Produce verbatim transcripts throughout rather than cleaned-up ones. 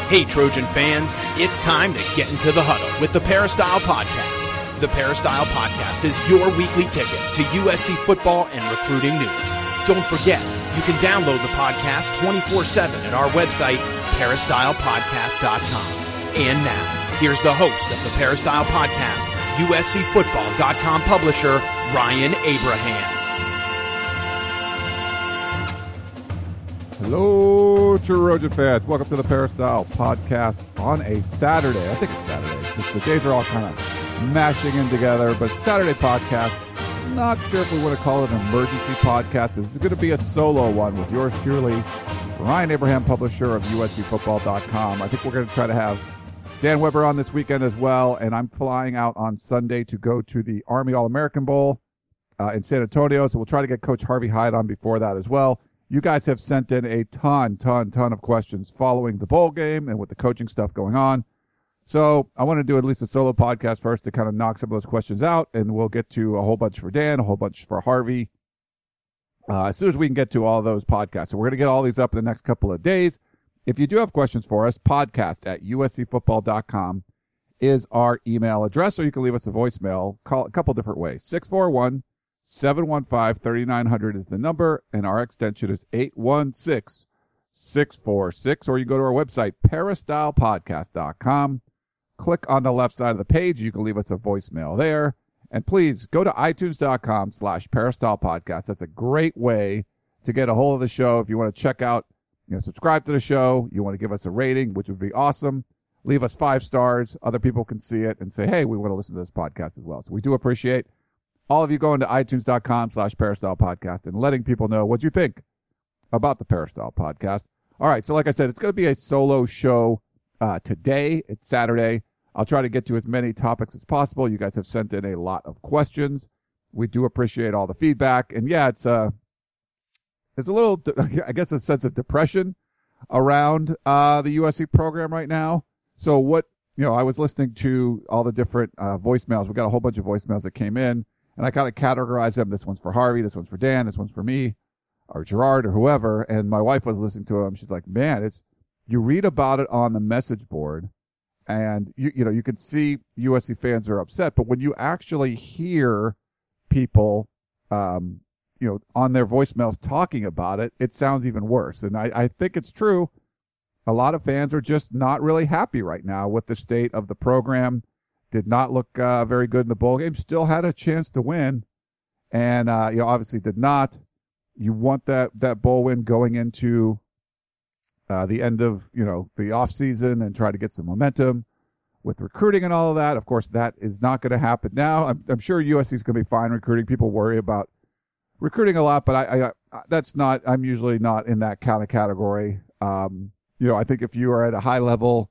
Hey, Trojan fans, it's time to get into the huddle with the Peristyle Podcast. The Peristyle Podcast is your weekly ticket to U S C football and recruiting news. Don't forget, you can download the podcast twenty-four seven at our website, peristyle podcast dot com. And now, here's the host of the Peristyle Podcast, U S C football dot com publisher, Ryan Abraham. Hello, Trojan fans. Welcome to the Peristyle Podcast on a Saturday. I think it's Saturday. It's just the days are all kind of mashing in together, but Saturday podcast. Not sure if we want to call it an emergency podcast, but this is going to be a solo one with yours truly, Ryan Abraham, publisher of U S C football dot com. I think we're going to try to have Dan Weber on this weekend as well, and I'm flying out on Sunday to go to the Army All-American Bowl uh, in San Antonio, so we'll try to get Coach Harvey Hyde on before that as well. You guys have sent in a ton, ton, ton of questions following the bowl game and with the coaching stuff going on. So I want to do at least a solo podcast first to kind of knock some of those questions out, and we'll get to a whole bunch for Dan, a whole bunch for Harvey, uh, as soon as we can get to all those podcasts. So we're going to get all these up in the next couple of days. If you do have questions for us, podcast at U S C football dot com is our email address, or you can leave us a voicemail. Call a couple different ways. six four one, seven one five, three nine zero zero is the number, and our extension is eight one six, six four six, or you go to our website, peristyle podcast dot com. Click on the left side of the page. You can leave us a voicemail there. And please go to itunes dot com slash peristyle podcast. That's a great way to get a hold of the show. If you want to check out, you know, subscribe to the show, you want to give us a rating, which would be awesome. Leave us five stars. Other people can see it and say, hey, we want to listen to this podcast as well. So we do appreciate all of you going to itunes dot com slash peristyle podcast and letting people know what you think about the Peristyle Podcast. All right. So like I said, it's going to be a solo show uh, today. It's Saturday. I'll try to get to as many topics as possible. You guys have sent in a lot of questions. We do appreciate all the feedback. And yeah, it's uh it's a little, I guess, a sense of depression around uh the U S C program right now. So what, you know, I was listening to all the different uh voicemails. We got a whole bunch of voicemails that came in, and I kind of categorized them. This one's for Harvey, this one's for Dan, this one's for me, or Gerard, or whoever. And my wife was listening to them. She's like, man, it's, you read about it on the message board, and you, you know, you can see U S C fans are upset, but when you actually hear people, um, you know, on their voicemails talking about it, it sounds even worse. And I, I think it's true. A lot of fans are just not really happy right now with the state of the program. Did not look uh, very good in the bowl game. Still had a chance to win, and uh, you know, obviously did not. You want that that bowl win going into uh, the end of, you know, the off season and try to get some momentum with recruiting and all of that. Of course, that is not going to happen now. I'm, I'm sure U S C is going to be fine recruiting. People worry about recruiting a lot, but I, I that's not. I'm usually not in that kind of category. Um, you know, I think if you are at a high level,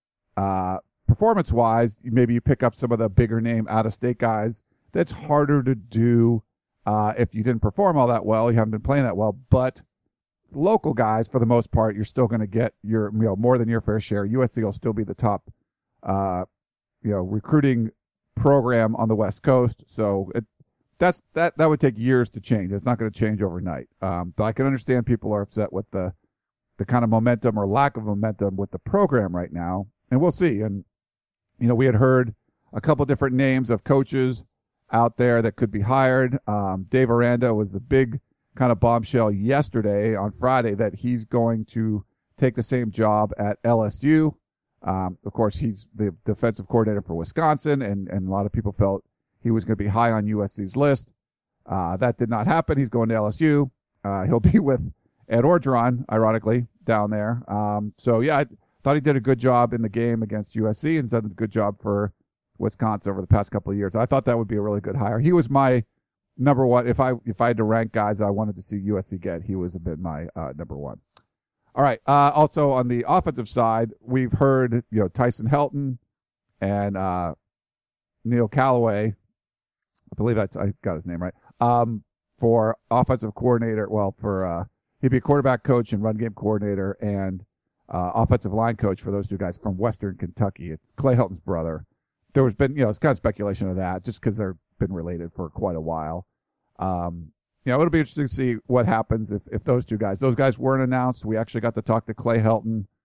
uh, performance wise, maybe you pick up some of the bigger name out of state guys. That's harder to do uh, if you didn't perform all that well. You haven't been playing that well, but local guys, for the most part, you're still going to get your, you know, more than your fair share. U S C will still be the top, uh, you know, recruiting program on the West Coast. So it, that's, that, that would take years to change. It's not going to change overnight. Um, but I can understand people are upset with the, the kind of momentum or lack of momentum with the program right now. And we'll see. And, you know, we had heard a couple different names of coaches out there that could be hired. Um, Dave Aranda was the big kind of bombshell yesterday on Friday that he's going to take the same job at L S U. Um, of course, he's the defensive coordinator for Wisconsin, and, and a lot of people felt he was going to be high on U S C's list. Uh, that did not happen. He's going to L S U. Uh, he'll be with Ed Orgeron, ironically, down there. Um, so yeah, I thought he did a good job in the game against U S C and done a good job for Wisconsin over the past couple of years. I thought that would be a really good hire. He was my number one. If I, if I had to rank guys I wanted to see U S C get, he was a bit my, uh, number one. All right. Uh, also on the offensive side, we've heard, you know, Tyson Helton and, uh, Neil Callaway. I believe that's, I got his name right. Um, for offensive coordinator. Well, for, uh, he'd be a quarterback coach and run game coordinator and, uh, offensive line coach for those two guys from Western Kentucky. It's Clay Helton's brother. There was been, you know, it's kind of speculation of that just because they've been related for quite a while. Um, you know, it'll be interesting to see what happens if, if those two guys, those guys weren't announced. We actually got to talk to Clay Helton,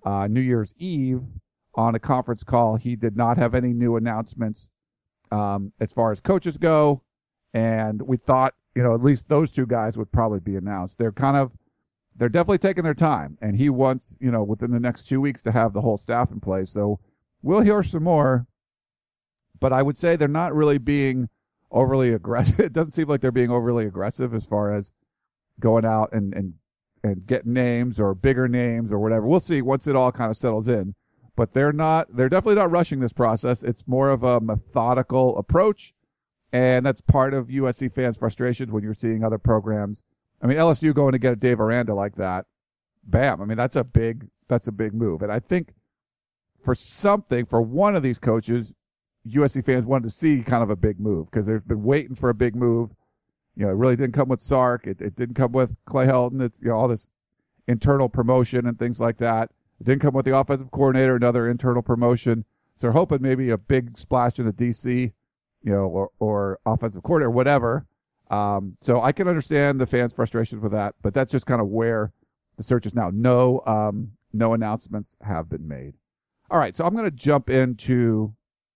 uh, New Year's Eve on a conference call. He did not have any new announcements um, as far as coaches go. And we thought, you know, at least those two guys would probably be announced. They're kind of, they're definitely taking their time. And he wants, you know, within the next two weeks to have the whole staff in place. So we'll hear some more. But I would say they're not really being overly aggressive. It doesn't seem like they're being overly aggressive as far as going out and, and, and getting names or bigger names or whatever. We'll see once it all kind of settles in. But they're not, they're definitely not rushing this process. It's more of a methodical approach. And that's part of U S C fans' frustrations when you're seeing other programs. I mean, L S U going to get a Dave Aranda like that. Bam. I mean, that's a big, that's a big move. And I think for something, for one of these coaches, U S C fans wanted to see kind of a big move because they've been waiting for a big move. You know, it really didn't come with Sark. It, it didn't come with Clay Helton. It's, you know, all this internal promotion and things like that. It didn't come with the offensive coordinator, another internal promotion. So they're hoping maybe a big splash in a D C, you know, or, or offensive coordinator, whatever. Um, so I can understand the fans' frustrations with that, but that's just kind of where the search is now. No, um, no announcements have been made. All right. So I'm going to jump into,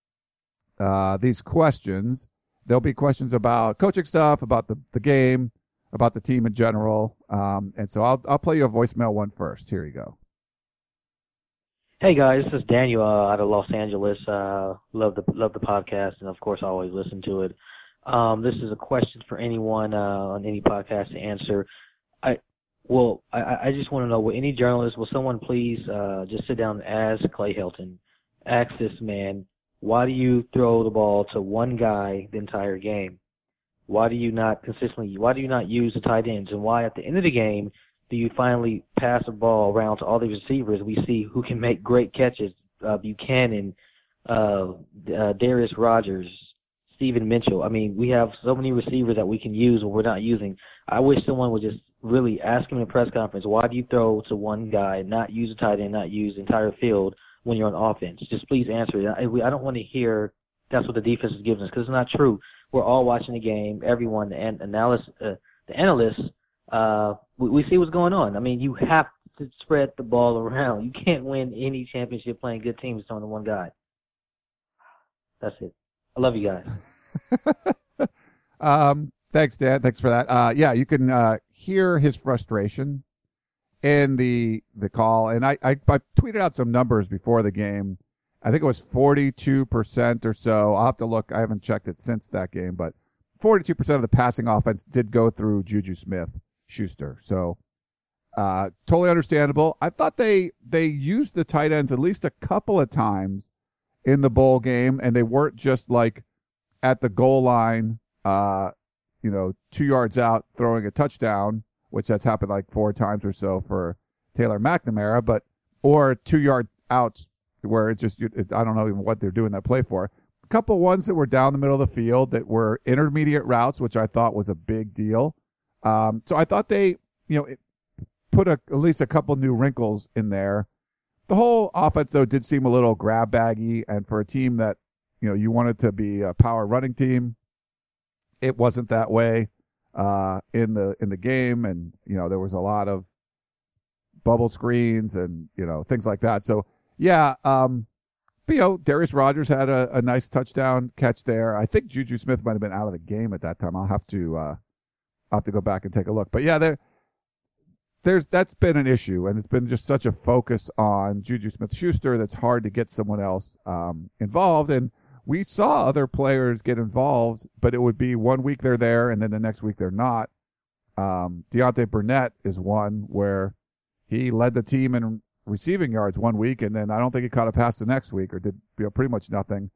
uh, these questions. There'll be questions about coaching stuff, about the, the game, about the team in general. Um, and so I'll, I'll play you a voicemail one first. Here you go. Hey guys, this is Daniel uh, out of Los Angeles. Uh, love the love the podcast, and of course, I always listen to it. Um, this is a question for anyone uh, on any podcast to answer. I well, I, I just want to know: will any journalist, will someone please uh, just sit down and ask Clay Helton, ask this man, why do you throw the ball to one guy the entire game? Why do you not consistently? Why do you not use the tight ends? And why at the end of the game do you finally pass the ball around to all these receivers? We see who can make great catches. Uh, Buchanan, uh, uh, Darius Rogers, Stephen Mitchell. I mean, we have so many receivers that we can use when we're not using. I wish someone would just really ask him in a press conference, why do you throw to one guy, not use a tight end, not use the entire field when you're on offense? Just please answer it. I, I don't want to hear that's what the defense is giving us, because it's not true. We're all watching the game. Everyone, the, an- analyst, uh, the analysts, Uh, we, we see what's going on. I mean, you have to spread the ball around. You can't win any championship playing good teams throwing to one guy. That's it. I love you guys. um, thanks, Dan. Thanks for that. Uh, yeah, you can, uh, hear his frustration in the, the call. And I, I, I tweeted out some numbers before the game. I think it was forty-two percent or so. I'll have to look. I haven't checked it since that game, but forty-two percent of the passing offense did go through Juju Smith-Schuster. So, uh, totally understandable. I thought they, they used the tight ends at least a couple of times in the bowl game, and they weren't just like at the goal line, uh, you know, two yards out throwing a touchdown, which that's happened like four times or so for Taylor McNamara, but, or two yard outs where it's just, it, I don't know even what they're doing that play for. A couple ones that were down the middle of the field that were intermediate routes, which I thought was a big deal. Um, so I thought they, you know, it put a, at least a couple new wrinkles in there. The whole offense, though, did seem a little grab baggy, and for a team that, you know, you wanted to be a power running team, it wasn't that way, uh, in the, in the game. And, you know, there was a lot of bubble screens and, you know, things like that. So, yeah, um, but, you know, Darius Rogers had a, a nice touchdown catch there. I think Juju Smith might have been out of the game at that time. I'll have to, uh, I'll have to go back and take a look. But yeah, there, there's, that's been an issue, and it's been just such a focus on Juju Smith-Schuster that's hard to get someone else, um, involved. And we saw other players get involved, but it would be one week they're there and then the next week they're not. Um, Deontay Burnett is one where he led the team in receiving yards one week, and then I don't think he caught a pass the next week, or did, you know, pretty much nothing.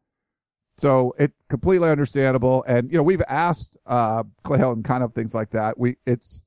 So it completely understandable. And, you know, we've asked, uh, Clay Helton kind of things like that. We, it's,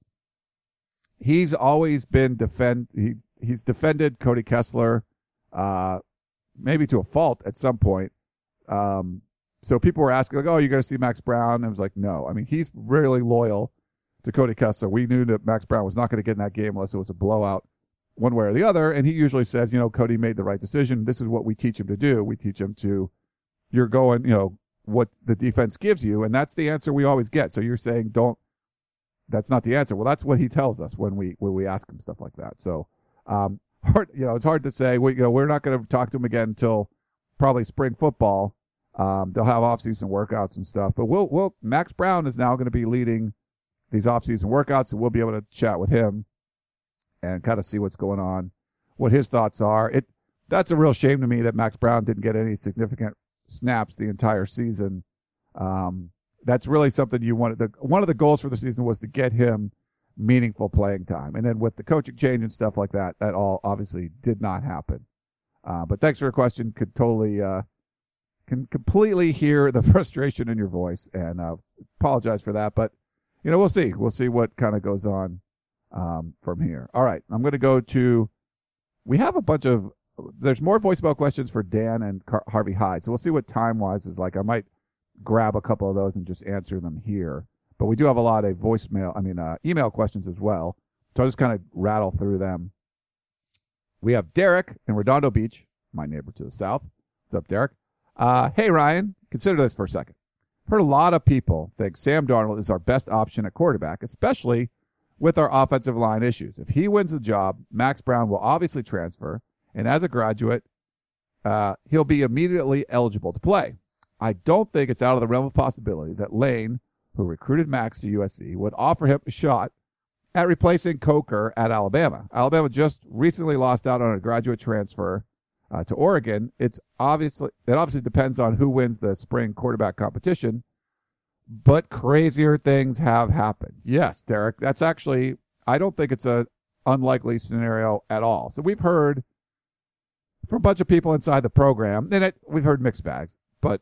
he's always been defend, he, he's defended Cody Kessler, uh, maybe to a fault at some point. Um, so people were asking, like, oh, you're going to see Max Brown? And I was like, no. I mean, he's really loyal to Cody Kessler. We knew that Max Brown was not going to get in that game unless it was a blowout one way or the other. And he usually says, you know, Cody made the right decision. This is what we teach him to do. We teach him to, you're going, you know, what the defense gives you. And that's the answer we always get. So you're saying, don't, that's not the answer. Well, that's what he tells us when we, when we ask him stuff like that. So, um, hard, you know, it's hard to say. We, you know, we're not going to talk to him again until probably spring football. Um, they'll have off-season workouts and stuff, but we'll, we'll, Max Brown is now going to be leading these off-season workouts, and we'll be able to chat with him and kind of see what's going on, what his thoughts are. It, that's a real shame to me that Max Brown didn't get any significant snaps the entire season. Um, that's really something you wanted. The, one of the goals for the season was to get him meaningful playing time. And then with the coaching change and stuff like that, that all obviously did not happen. Uh, but thanks for your question. Could totally, uh, can completely hear the frustration in your voice, and, uh, apologize for that. But, you know, we'll see. We'll see what kind of goes on, um, from here. All right. I'm going to go to, we have a bunch of, there's more voicemail questions for Dan and Car- Harvey Hyde. So we'll see what time wise is like. I might grab a couple of those and just answer them here. But we do have a lot of voicemail, I mean, uh, email questions as well. So I'll just kind of rattle through them. We have Derek in Redondo Beach, my neighbor to the south. What's up, Derek? Uh, hey, Ryan, consider this for a second. Heard a lot of people think Sam Darnold is our best option at quarterback, especially with our offensive line issues. If he wins the job, Max Brown will obviously transfer, and as a graduate, uh, he'll be immediately eligible to play. I don't think it's out of the realm of possibility that Lane, who recruited Max to U S C, would offer him a shot at replacing Coker at Alabama. Alabama just recently lost out on a graduate transfer uh, to Oregon. It's obviously, it obviously depends on who wins the spring quarterback competition, but crazier things have happened. Yes, Derek, that's actually, I don't think it's an unlikely scenario at all. So we've heard from a bunch of people inside the program, and it, we've heard mixed bags, but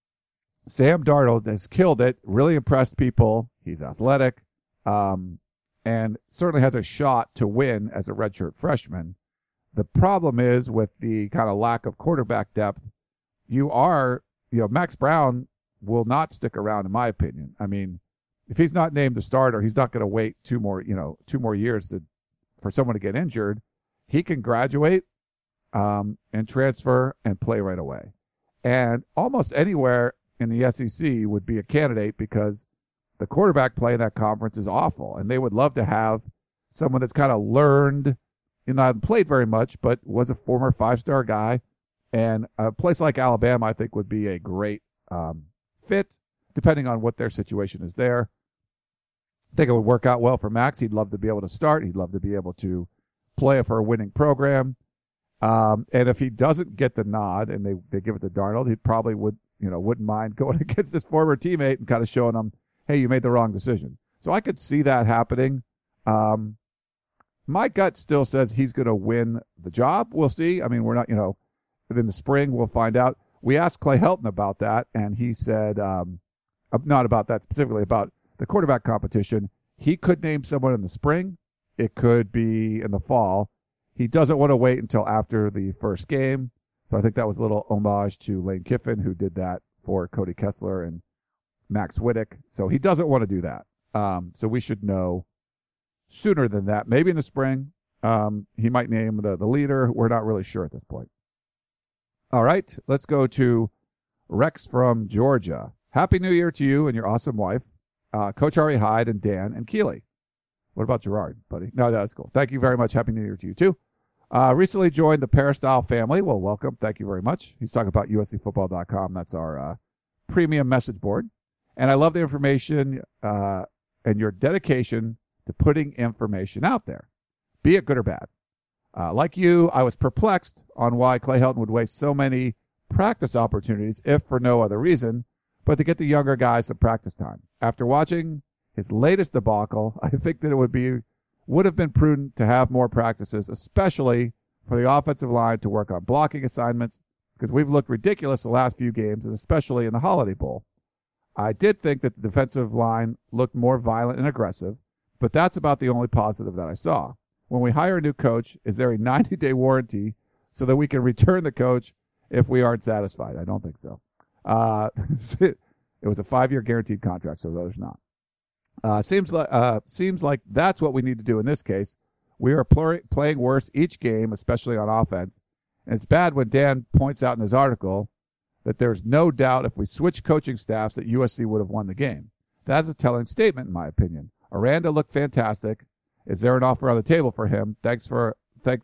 Sam Darnold has killed it, really impressed people. He's athletic, um, and certainly has a shot to win as a redshirt freshman. The problem is with the kind of lack of quarterback depth, you are, you know, Max Brown will not stick around, in my opinion. I mean, if he's not named the starter, he's not going to wait two more, you know, two more years to, for someone to get injured. He can graduate, um, and transfer and play right away. And almost anywhere in the S E C would be a candidate because the quarterback play in that conference is awful, and they would love to have someone that's kind of learned, you know, not played very much, but was a former five-star guy. And a place like Alabama, I think, would be a great um, fit, depending on what their situation is there. I think it would work out well for Max. He'd love to be able to start. He'd love to be able to play for a winning program. Um, and if he doesn't get the nod and they, they give it to Darnold, he probably would, you know, wouldn't mind going against his former teammate and kind of showing him, hey, you made the wrong decision. So I could see that happening. Um, my gut still says he's going to win the job. We'll see. I mean, we're not, you know, in the spring, we'll find out. We asked Clay Helton about that, and he said, um, not about that specifically, about the quarterback competition. He could name someone in the spring. It could be in the fall. He doesn't want to wait until after the first game. So I think that was a little homage to Lane Kiffin, who did that for Cody Kessler and Max Whittick. So he doesn't want to do that. Um, so we should know sooner than that. Maybe in the spring. Um, he might name the, the leader. We're not really sure at this point. All right. Let's go to Rex from Georgia. Happy New Year to you and your awesome wife, uh, Coach Harvey Hyde and Dan and Keeley. What about Gerard, buddy? No, no, that's cool. Thank you very much. Happy New Year to you, too. Uh, recently joined the Peristyle family. Well, welcome. Thank you very much. He's talking about U S C football dot com. That's our uh, premium message board. And I love the information uh, and your dedication to putting information out there, be it good or bad. Uh, like you, I was perplexed on why Clay Helton would waste so many practice opportunities, if for no other reason, but to get the younger guys some practice time. After watching his latest debacle, I think that it would be would have been prudent to have more practices, especially for the offensive line to work on blocking assignments, because we've looked ridiculous the last few games, and especially in the Holiday Bowl. I did think that the defensive line looked more violent and aggressive, but that's about the only positive that I saw. When we hire a new coach, is there a ninety-day warranty so that we can return the coach if we aren't satisfied? I don't think so. Uh, it was a five-year guaranteed contract, so there's not. Uh, seems like, uh, seems like that's what we need to do in this case. We are pl- playing worse each game, especially on offense. And it's bad when Dan points out in his article that there's no doubt if we switch coaching staffs that U S C would have won the game. That's a telling statement, in my opinion. Aranda looked fantastic. Is there an offer on the table for him? Thanks for, thanks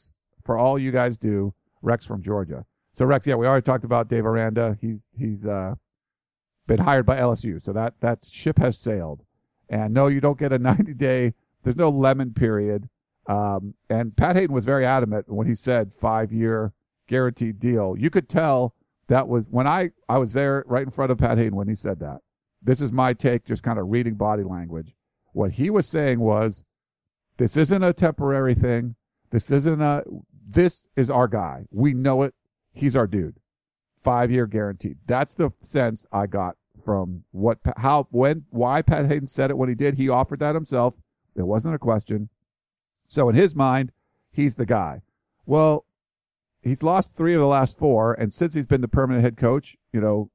for all you guys do. Rex from Georgia. So Rex, yeah, we already talked about Dave Aranda. He's he's uh, been hired by L S U, so that that ship has sailed. And no, you don't get a ninety day. There's no lemon period. Um, and Pat Hayden was very adamant when he said five year guaranteed deal. You could tell that was when I I was there right in front of Pat Hayden when he said that. This is my take, just kind of reading body language. What he was saying was, this isn't a temporary thing. This isn't a. This is our guy. We know it. He's our dude. Five year guaranteed. That's the sense I got from what, how, when, why Pat Hayden said it when he did. He offered that himself. It wasn't a question. So in his mind, he's the guy. Well, he's lost three of the last four, and since he's been the permanent head coach, you know,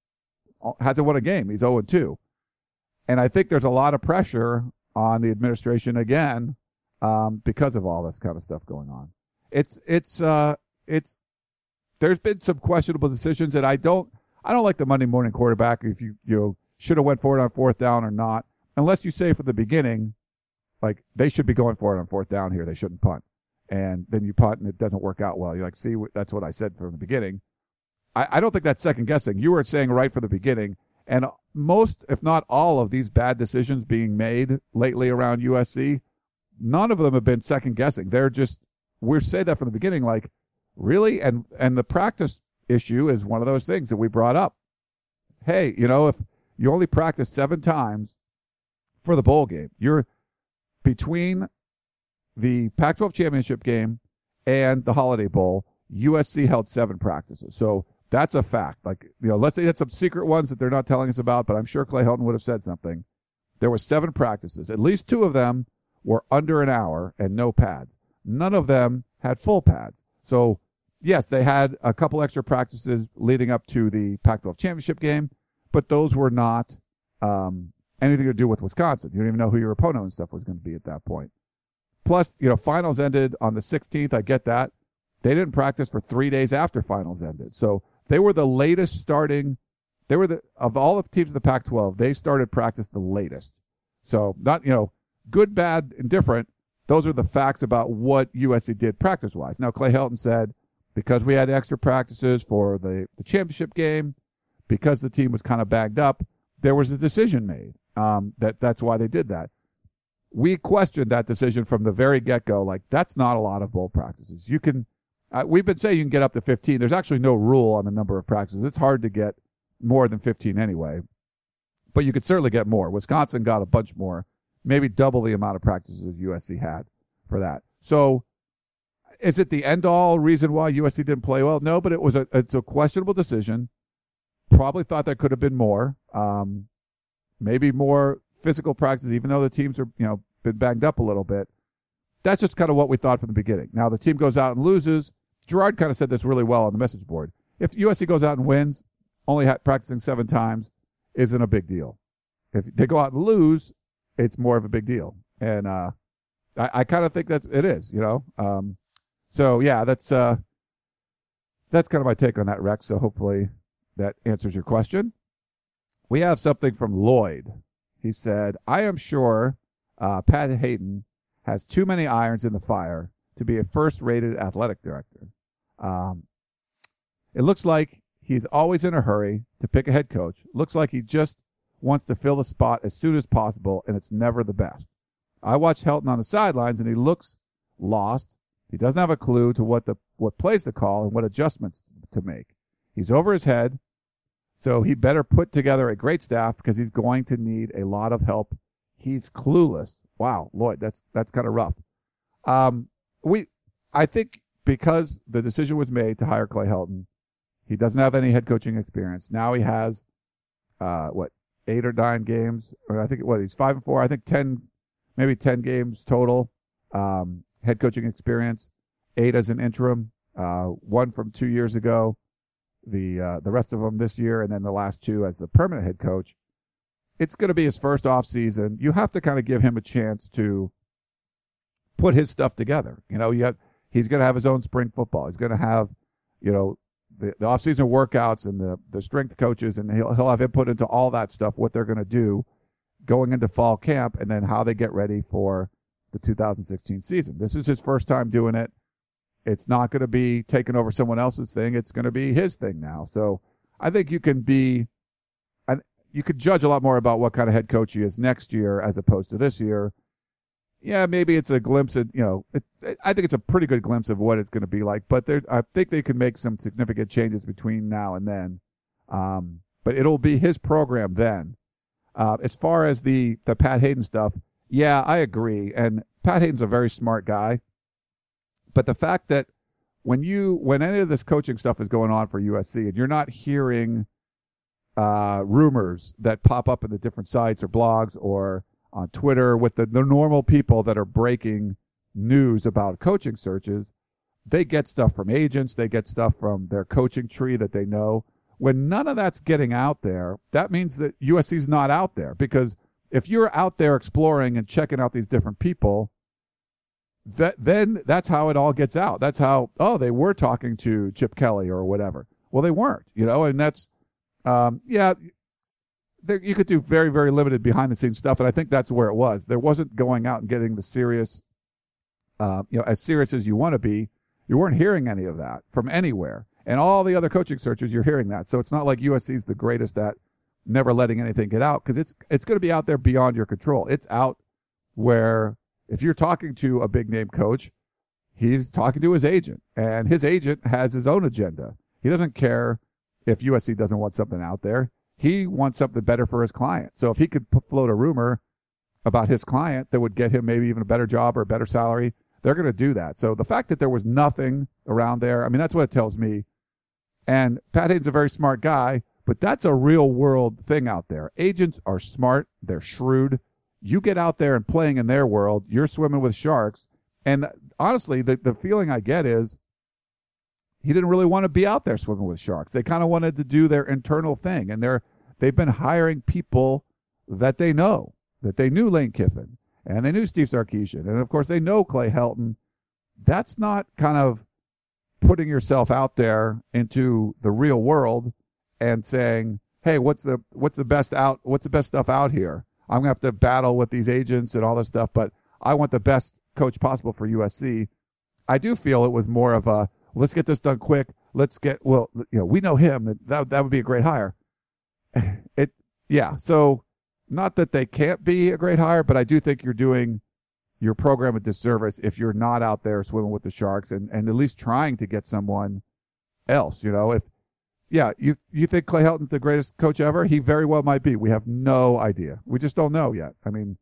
hasn't won a game. He's oh and two. And I think there's a lot of pressure on the administration again, um, because of all this kind of stuff going on. It's, it's, uh, it's, there's been some questionable decisions, and I don't, I don't like the Monday morning quarterback if you, you know, should have went for it on fourth down or not, unless you say from the beginning, like, they should be going for it on fourth down here. They shouldn't punt. And then you punt and it doesn't work out well. You're like, see, that's what I said from the beginning. I, I don't think that's second guessing. You were saying right from the beginning. And most, if not all of these bad decisions being made lately around U S C, none of them have been second guessing. They're just, we're saying that from the beginning, like, really? And, and the practice issue is one of those things that we brought up. Hey, you know, if you only practice seven times for the bowl game, you're between the Pac twelve championship game and the Holiday Bowl, U S C held seven practices. So that's a fact. Like, you know, let's say it's some secret ones that they're not telling us about, but I'm sure Clay Helton would have said something. There were seven practices. At least two of them were under an hour and no pads. None of them had full pads. So yes, they had a couple extra practices leading up to the Pac twelve championship game, but those were not, um, anything to do with Wisconsin. You don't even know who your opponent and stuff was going to be at that point. Plus, you know, finals ended on the sixteenth. I get that. They didn't practice for three days after finals ended. So they were the latest starting. They were the, of all the teams in the Pac twelve, they started practice the latest. So not, you know, good, bad, indifferent. Those are the facts about what U S C did practice wise. Now, Clay Helton said, because we had extra practices for the, the championship game, because the team was kind of bagged up, there was a decision made. Um, that, that's why they did that. We questioned that decision from the very get-go. Like, that's not a lot of bowl practices. You can, uh, we've been saying you can get up to fifteen. There's actually no rule on the number of practices. It's hard to get more than fifteen anyway, but you could certainly get more. Wisconsin got a bunch more, maybe double the amount of practices U S C had for that. So is it the end-all reason why U S C didn't play well? No, but it was a, it's a questionable decision. Probably thought there could have been more. Um, maybe more physical practice, even though the teams are, you know, been banged up a little bit. That's just kind of what we thought from the beginning. Now the team goes out and loses. Gerard kind of said this really well on the message board. If U S C goes out and wins, only ha- practicing seven times isn't a big deal. If they go out and lose, it's more of a big deal. And, uh, I, I kind of think that's, it is, you know, um, so yeah, that's, uh, that's kind of my take on that, Rex. So hopefully that answers your question. We have something from Lloyd. He said, I am sure uh, Pat Hayden has too many irons in the fire to be a first-rated athletic director. Um, it looks like he's always in a hurry to pick a head coach. Looks like he just wants to fill the spot as soon as possible, and it's never the best. I watched Helton on the sidelines, and he looks lost. He doesn't have a clue to what the what plays to call and what adjustments to make. He's over his head. So he better put together a great staff because he's going to need a lot of help. He's clueless. Wow, Lloyd, that's that's kind of rough. Um, we, I think because the decision was made to hire Clay Helton, he doesn't have any head coaching experience. Now he has, uh, what, eight or nine games, or I think what he's five and four. I think ten, maybe ten games total. Um, head coaching experience, eight as an interim, uh, one from two years ago. The, uh, the rest of them this year, and then the last two as the permanent head coach. It's going to be his first off season. You have to kind of give him a chance to put his stuff together. You know, you have, he's going to have his own spring football. He's going to have, you know, the, the off season workouts and the, the strength coaches, and he'll, he'll have input into all that stuff, what they're going to do going into fall camp, and then how they get ready for the two thousand sixteen season. This is his first time doing it. It's not going to be taking over someone else's thing. It's going to be his thing now. So I think you can be, and you could judge a lot more about what kind of head coach he is next year as opposed to this year. Yeah, maybe it's a glimpse of, you know, it, it, I think it's a pretty good glimpse of what it's going to be like, but there, I think they can make some significant changes between now and then. Um, but it'll be his program then. Uh, as far as the, the Pat Hayden stuff, yeah, I agree. And Pat Hayden's a very smart guy. But the fact that when you, when any of this coaching stuff is going on for U S C and you're not hearing, uh, rumors that pop up in the different sites or blogs or on Twitter with the, the normal people that are breaking news about coaching searches, they get stuff from agents. They get stuff from their coaching tree that they know. When none of that's getting out there, that means that U S C's not out there, because if you're out there exploring and checking out these different people, that then that's how it all gets out. That's how, oh, they were talking to Chip Kelly or whatever. Well, they weren't, you know, and that's, um, yeah, there, you could do very, very limited behind the scenes stuff. And I think that's where it was. There wasn't going out and getting the serious, uh, you know, as serious as you want to be. You weren't hearing any of that from anywhere. And all the other coaching searches, you're hearing that. So it's not like U S C's the greatest at never letting anything get out, because it's, it's going to be out there beyond your control. It's out where if you're talking to a big name coach, he's talking to his agent, and his agent has his own agenda. He doesn't care if U S C doesn't want something out there. He wants something better for his client. So if he could float a rumor about his client that would get him maybe even a better job or a better salary, they're going to do that. So the fact that there was nothing around there, I mean, that's what it tells me. And Pat Hayden's a very smart guy, but that's a real world thing out there. Agents are smart. They're shrewd. You get out there and playing in their world, you're swimming with sharks. And honestly, the, the feeling I get is he didn't really want to be out there swimming with sharks. They kind of wanted to do their internal thing. And they're, they've been hiring people that they know, that they knew Lane Kiffin and they knew Steve Sarkisian. And of course they know Clay Helton. That's not kind of putting yourself out there into the real world and saying, hey, what's the, what's the best out, what's the best stuff out here? I'm going to have to battle with these agents and all this stuff, but I want the best coach possible for U S C. I do feel it was more of a, let's get this done quick. Let's get, well, you know, we know him. That, that would be a great hire. It, yeah. So not that they can't be a great hire, but I do think you're doing your program a disservice if you're not out there swimming with the sharks and, and at least trying to get someone else, you know, if, yeah, you, you think Clay Helton's the greatest coach ever? He very well might be. We have no idea. We just don't know yet. I mean,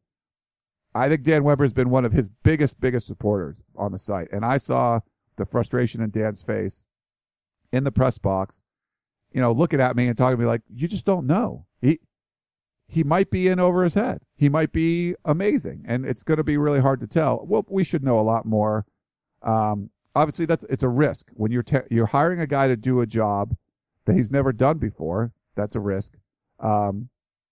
I think Dan Weber has been one of his biggest, biggest supporters on the site. And I saw the frustration in Dan's face in the press box, you know, looking at me and talking to me like, you just don't know. He, he might be in over his head. He might be amazing. And it's going to be really hard to tell. Well, we should know a lot more. Um, obviously that's, it's a risk when you're, te- you're hiring a guy to do a job that he's never done before. That's a risk. Um,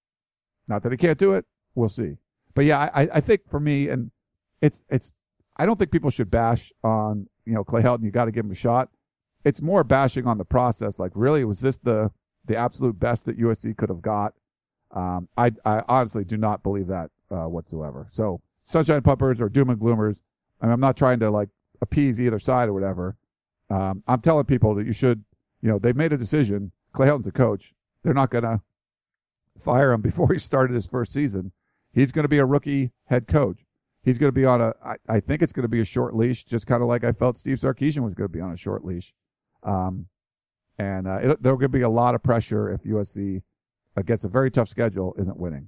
not that he can't do it. We'll see. But yeah, I, I think for me, and it's, it's, I don't think people should bash on, you know, Clay Helton. You got to give him a shot. It's more bashing on the process. Like, really, was this the, the absolute best that U S C could have got? Um, I, I honestly do not believe that, uh, whatsoever. So sunshine pumpers or doom and gloomers. I mean, I'm not trying to like appease either side or whatever. Um, I'm telling people that you should, you know, they've made a decision. Clay Helton's a coach. They're not going to fire him before he started his first season. He's going to be a rookie head coach. He's going to be on a, I, I think it's going to be a short leash, just kind of like I felt Steve Sarkisian was going to be on a short leash. Um, and, uh, it, there's going to be a lot of pressure if U S C gets a very tough schedule, isn't winning.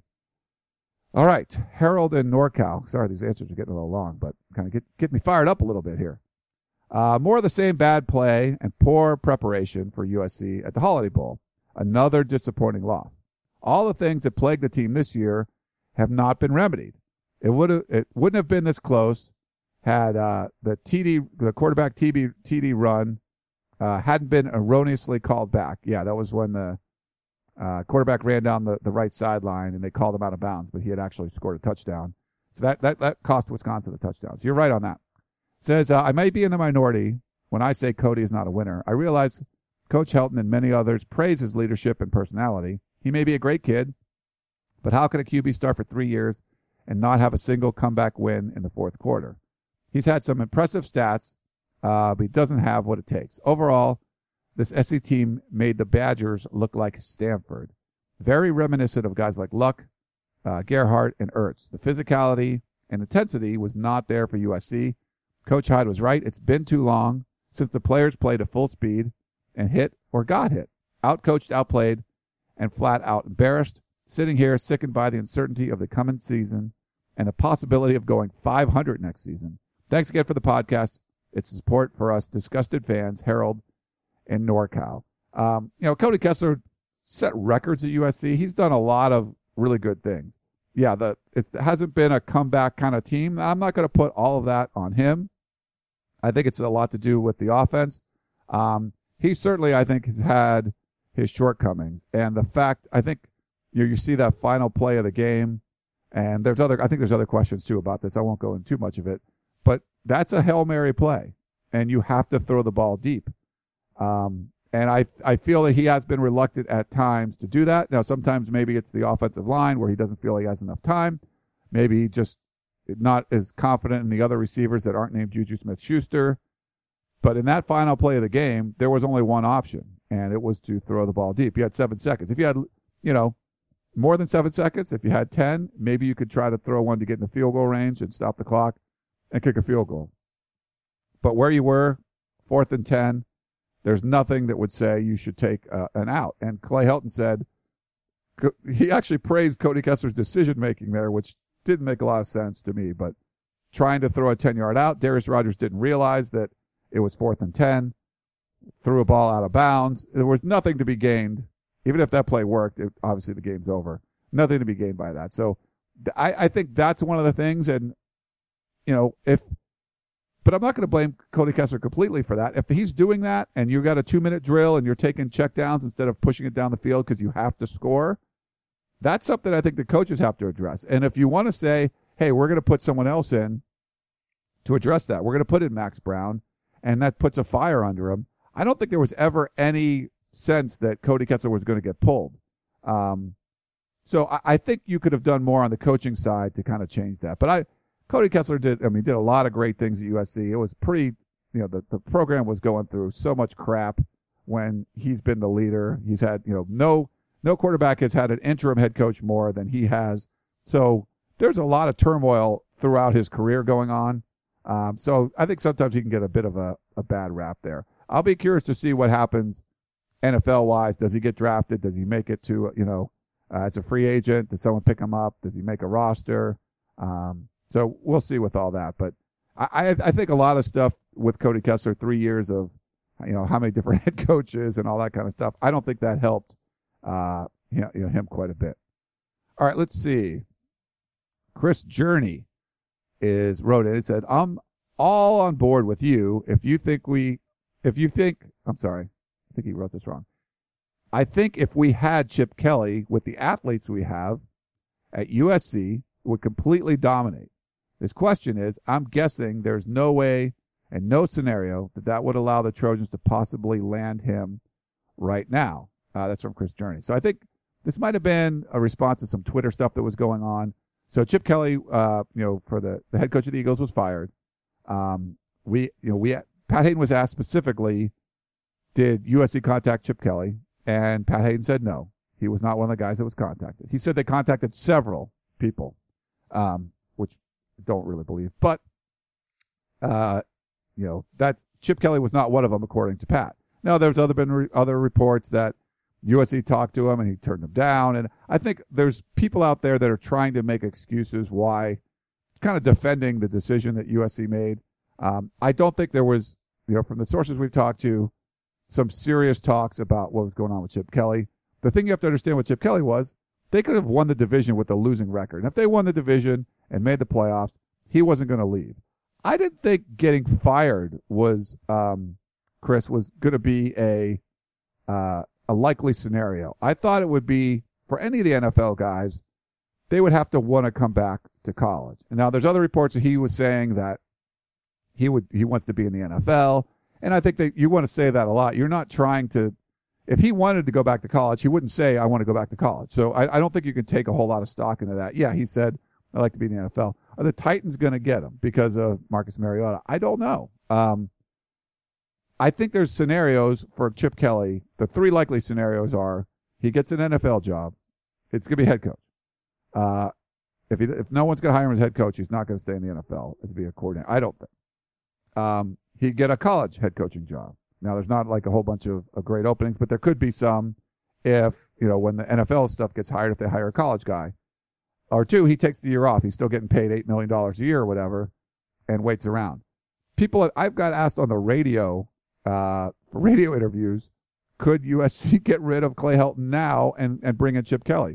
All right. Harold and NorCal. Sorry, these answers are getting a little long, but kind of get, get me fired up a little bit here. Uh, more of the same bad play and poor preparation for U S C at the Holiday Bowl. Another disappointing loss. All the things that plagued the team this year have not been remedied. It would have, it wouldn't have been this close had, uh, the T D, the quarterback T D, T D run, uh, hadn't been erroneously called back. Yeah, that was when the, uh, quarterback ran down the, the right sideline and they called him out of bounds, but he had actually scored a touchdown. So that, that, that cost Wisconsin a touchdown. So you're right on that. Says, uh, I may be in the minority when I say Cody is not a winner. I realize Coach Helton and many others praise his leadership and personality. He may be a great kid, but how can a Q B start for three years and not have a single comeback win in the fourth quarter? He's had some impressive stats uh, but he doesn't have what it takes. Overall, this S C team made the Badgers look like Stanford. Very reminiscent of guys like Luck, uh, Gerhardt, and Ertz. The physicality and intensity was not there for U S C. Coach Hyde was right. It's been too long since the players played at full speed and hit or got hit. Outcoached, outplayed, and flat out embarrassed. Sitting here sickened by the uncertainty of the coming season and the possibility of going five hundred next season. Thanks again for the podcast. It's support for us disgusted fans, Harold and NorCal. Um, you know, Cody Kessler set records at U S C. He's done a lot of really good things. Yeah, the it's, it hasn't been a comeback kind of team. I'm not going to put all of that on him. I think it's a lot to do with the offense. Um, he certainly, I think, has had his shortcomings. And the fact, I think, you, you see that final play of the game, and there's other, I think there's other questions too about this. I won't go into too much of it, but that's a Hail Mary play, and you have to throw the ball deep. Um, and I, I feel that he has been reluctant at times to do that. Now, sometimes maybe it's the offensive line where he doesn't feel he has enough time. Maybe he just not as confident in the other receivers that aren't named Juju Smith-Schuster. But in that final play of the game, there was only one option, and it was to throw the ball deep. You had seven seconds. If you had, you know, more than seven seconds, if you had ten, maybe you could try to throw one to get in the field goal range and stop the clock and kick a field goal. But where you were, fourth and ten, there's nothing that would say you should take uh, an out. And Clay Helton said, he actually praised Cody Kessler's decision-making there, which didn't make a lot of sense to me. But trying to throw a ten-yard out, Darius Rogers didn't realize that it was fourth and ten, threw a ball out of bounds. There was nothing to be gained. Even if that play worked, it, obviously the game's over. Nothing to be gained by that. So I, I think that's one of the things. And, you know, if, but I'm not going to blame Cody Kessler completely for that. If he's doing that and you got a two minute drill and you're taking checkdowns instead of pushing it down the field because you have to score, that's something I think the coaches have to address. And if you want to say, hey, we're going to put someone else in to address that, we're going to put in Max Brown, and that puts a fire under him. I don't think there was ever any sense that Cody Kessler was going to get pulled. Um, so I, I think you could have done more on the coaching side to kind of change that. But I, Cody Kessler did, I mean, did a lot of great things at U S C. It was pretty, you know, the, the program was going through so much crap when he's been the leader. He's had, you know, no, no quarterback has had an interim head coach more than he has. So there's a lot of turmoil throughout his career going on. Um, so I think sometimes he can get a bit of a, a bad rap there. I'll be curious to see what happens N F L wise. Does he get drafted? Does he make it to, you know, uh, as a free agent? Does someone pick him up? Does he make a roster? Um, so we'll see with all that. But I, I, I think a lot of stuff with Cody Kessler, three years of, you know, how many different head coaches and all that kind of stuff. I don't think that helped, uh, you know, you know him quite a bit. All right, let's see. Chris Journey is wrote it. It said, I'm all on board with you. If you think we, if you think, I'm sorry, I think he wrote this wrong. I think if we had Chip Kelly with the athletes we have at U S C, it would completely dominate. This question is, I'm guessing there's no way and no scenario that that would allow the Trojans to possibly land him right now. Uh, that's from Chris Journey. So I think this might have been a response to some Twitter stuff that was going on. So Chip Kelly, uh, you know, for the, the head coach of the Eagles was fired. Um, we, you know, we, Pat Hayden was asked specifically, did U S C contact Chip Kelly? And Pat Hayden said no. He was not one of the guys that was contacted. He said they contacted several people, um, which I don't really believe. But, uh, you know, that's, Chip Kelly was not one of them, according to Pat. Now, there's other been re- other reports that U S C talked to him and he turned them down. And I think there's people out there that are trying to make excuses why, kind of defending the decision that U S C made. Um, I don't think there was, you know, from the sources we've talked to, some serious talks about what was going on with Chip Kelly. The thing you have to understand with Chip Kelly was they could have won the division with a losing record. And if they won the division and made the playoffs, he wasn't going to leave. I didn't think getting fired was, um, Chris, was going to be a, uh, a likely scenario. I thought it would be for any of the N F L guys, they would have to want to come back to college. And now there's other reports that he was saying that he would, he wants to be in the N F L. And I think that you want to say that a lot. You're not trying to, if he wanted to go back to college, he wouldn't say, I want to go back to college. So I, I don't think you can take a whole lot of stock into that. Yeah, he said, I'd like to be in the N F L. Are the Titans going to get him because of Marcus Mariota? I don't know. Um, I think there's scenarios for Chip Kelly. The three likely scenarios are he gets an N F L job. It's going to be head coach. Uh, if he, if no one's going to hire him as head coach, he's not going to stay in the N F L to be a coordinator. I don't think. Um, he'd get a college head coaching job. Now, there's not like a whole bunch of, of great openings, but there could be some if, you know, when the N F L stuff gets hired, if they hire a college guy. Or two, he takes the year off. He's still getting paid eight million dollars a year or whatever and waits around. People, I've got asked on the radio, uh, for radio interviews, could U S C get rid of Clay Helton now and, and bring in Chip Kelly?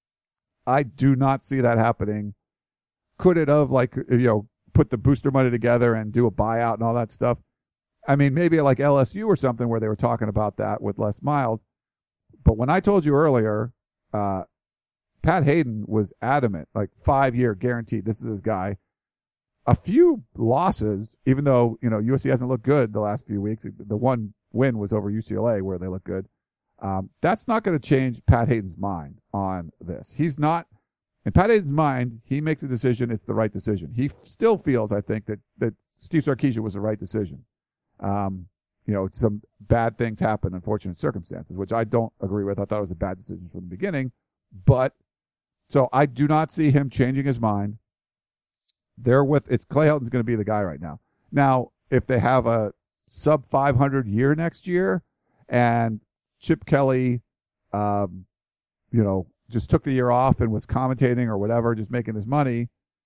I do not see that happening. Could it have, like, you know, put the booster money together and do a buyout and all that stuff? I mean, maybe like L S U or something where they were talking about that with Les Miles. But when I told you earlier, uh, Pat Hayden was adamant, like five-year guaranteed. This is his guy. A few losses, even though, you know, U S C hasn't looked good the last few weeks. The one win was over U C L A where they look good. Um, that's not going to change Pat Hayden's mind on this. He's not, in Pat Hayden's mind, he makes a decision. It's the right decision. He f- still feels, I think, that, that Steve Sarkisian was the right decision. Um, you know, some bad things happen, unfortunate circumstances, which I don't agree with. I thought it was a bad decision from the beginning, but so I do not see him changing his mind. They're with, it's Clay Helton's going to be the guy right now. Now, if they have a sub five hundred year next year and Chip Kelly, um, you know, just took the year off and was commentating or whatever, just making his money,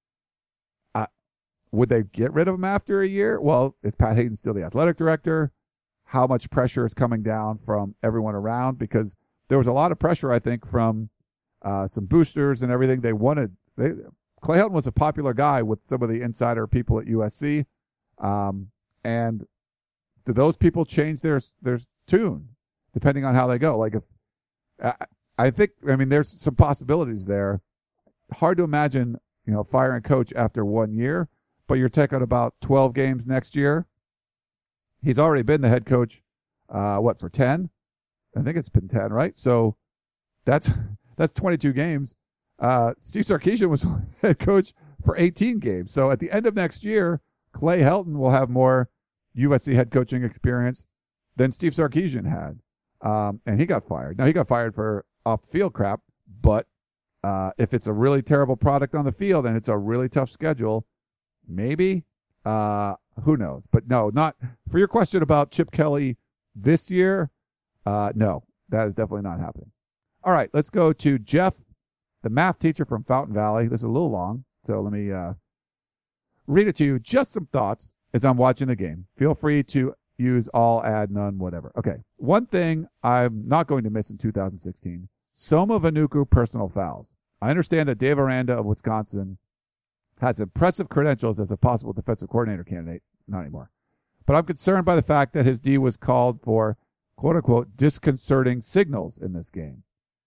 uh, would they get rid of him after a year? Well, is Pat Hayden still the athletic director? How much pressure is coming down from everyone around? Because there was a lot of pressure, I think, from uh, some boosters and everything. They wanted, they, Clay Helton was a popular guy with some of the insider people at U S C. Um, and do those people change their, their tune depending on how they go? Like if, I, I think, I mean, there's some possibilities there. Hard to imagine, you know, firing a coach after one year, but you're taking about twelve games next year. He's already been the head coach, uh, what, for ten? I think it's been ten, right? So that's, that's twenty-two games. Uh, Steve Sarkisian was head coach for eighteen games. So at the end of next year, Clay Helton will have more U S C head coaching experience than Steve Sarkisian had. Um, and he got fired. Now he got fired for off the field crap, but, uh, if it's a really terrible product on the field and it's a really tough schedule, maybe, uh, who knows? But no, not for your question about Chip Kelly this year. Uh, no, that is definitely not happening. All right. Let's go to Jeff, the math teacher from Fountain Valley. This is a little long, so let me, uh, read it to you. Just some thoughts as I'm watching the game. Feel free to use all, add, none, whatever. Okay. One thing I'm not going to miss in two thousand sixteen, Soma Vanuku personal fouls. I understand that Dave Aranda of Wisconsin has impressive credentials as a possible defensive coordinator candidate. Not anymore. But I'm concerned by the fact that his D was called for, quote unquote, disconcerting signals in this game.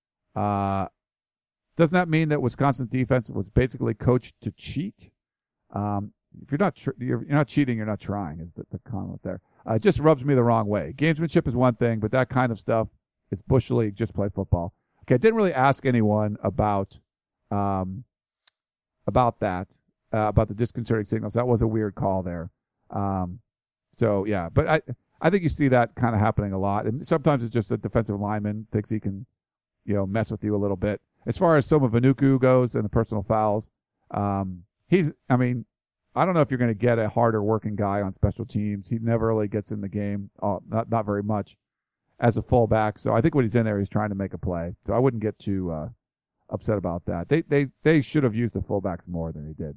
Uh, doesn't that mean that Wisconsin's defense was basically coached to cheat? Um, if you're not, tr- you're, you're not cheating, you're not trying is the, the comment there. Uh, it just rubs me the wrong way. Gamesmanship is one thing, but that kind of stuff, it's Bush League, just play football. Okay. I didn't really ask anyone about, um, about that, uh, about the disconcerting signals. That was a weird call there. Um, so yeah, but I, I think you see that kind of happening a lot. And sometimes it's just a defensive lineman thinks he can, you know, mess with you a little bit. As far as Soma Vanuku goes and the personal fouls, um, he's, I mean, I don't know if you're going to get a harder working guy on special teams. He never really gets in the game, uh, not, not very much as a fullback. So I think when he's in there, he's trying to make a play. So I wouldn't get too, uh, upset about that. They, they, they should have used the fullbacks more than they did.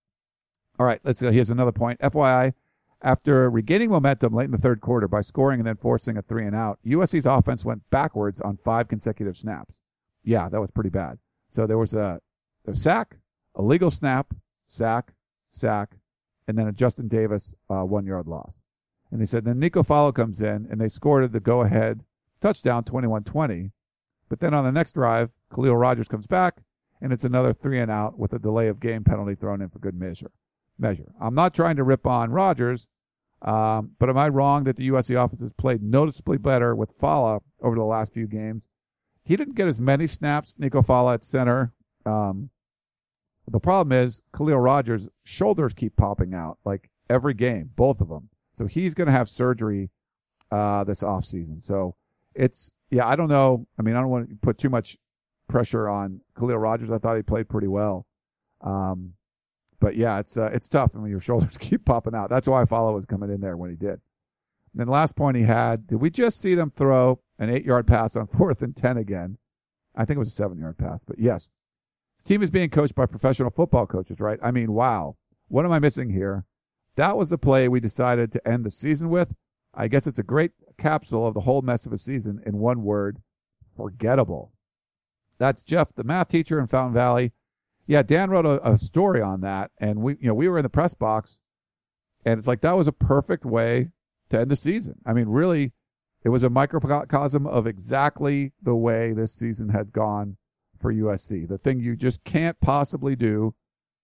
All right. Let's go. Here's another point. F Y I, after regaining momentum late in the third quarter by scoring and then forcing a three and out, U S C's offense went backwards on five consecutive snaps. Yeah, that was pretty bad. So there was a, a sack, a legal snap, sack, sack, and then a Justin Davis uh, one-yard loss. And they said then Nico Follow comes in, and they scored the go-ahead touchdown twenty-one twenty. But then on the next drive, Khalil Rogers comes back, and it's another three and out with a delay of game penalty thrown in for good measure. Measure. I'm not trying to rip on Rogers, um, but am I wrong that the U S C offense has played noticeably better with Follow over the last few games? He didn't get as many snaps, Nico Follow at center. Um, The problem is Khalil Rogers' shoulders keep popping out like every game, both of them. So he's going to have surgery uh, this offseason. So it's, yeah, I don't know. I mean, I don't want to put too much pressure on Khalil Rogers. I thought he played pretty well. Um, but yeah, it's, uh, it's tough. I mean, your shoulders keep popping out. That's why Follow was coming in there when he did. And then last point he had, did we just see them throw an eight yard pass on fourth and ten again? I think it was a seven yard pass, but yes. This team is being coached by professional football coaches, right? I mean, wow. What am I missing here? That was the play we decided to end the season with. I guess it's a great capsule of the whole mess of a season in one word: forgettable. That's Jeff, the math teacher in Fountain Valley. Yeah, Dan wrote a, a story on that, and we, you know, we were in the press box, and it's like that was a perfect way to end the season. I mean, really, it was a microcosm of exactly the way this season had gone for U S C. The thing you just can't possibly do.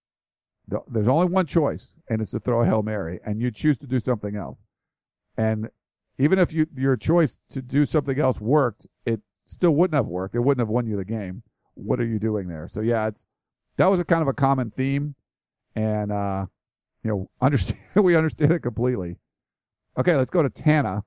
There's only one choice, and it's to throw a Hail Mary, and you choose to do something else. And even if you, your choice to do something else worked, it still wouldn't have worked. It wouldn't have won you the game. What are you doing there? So yeah, it's, that was a kind of a common theme, and, uh, you know, understand, we understand it completely. Okay, let's go to Tana.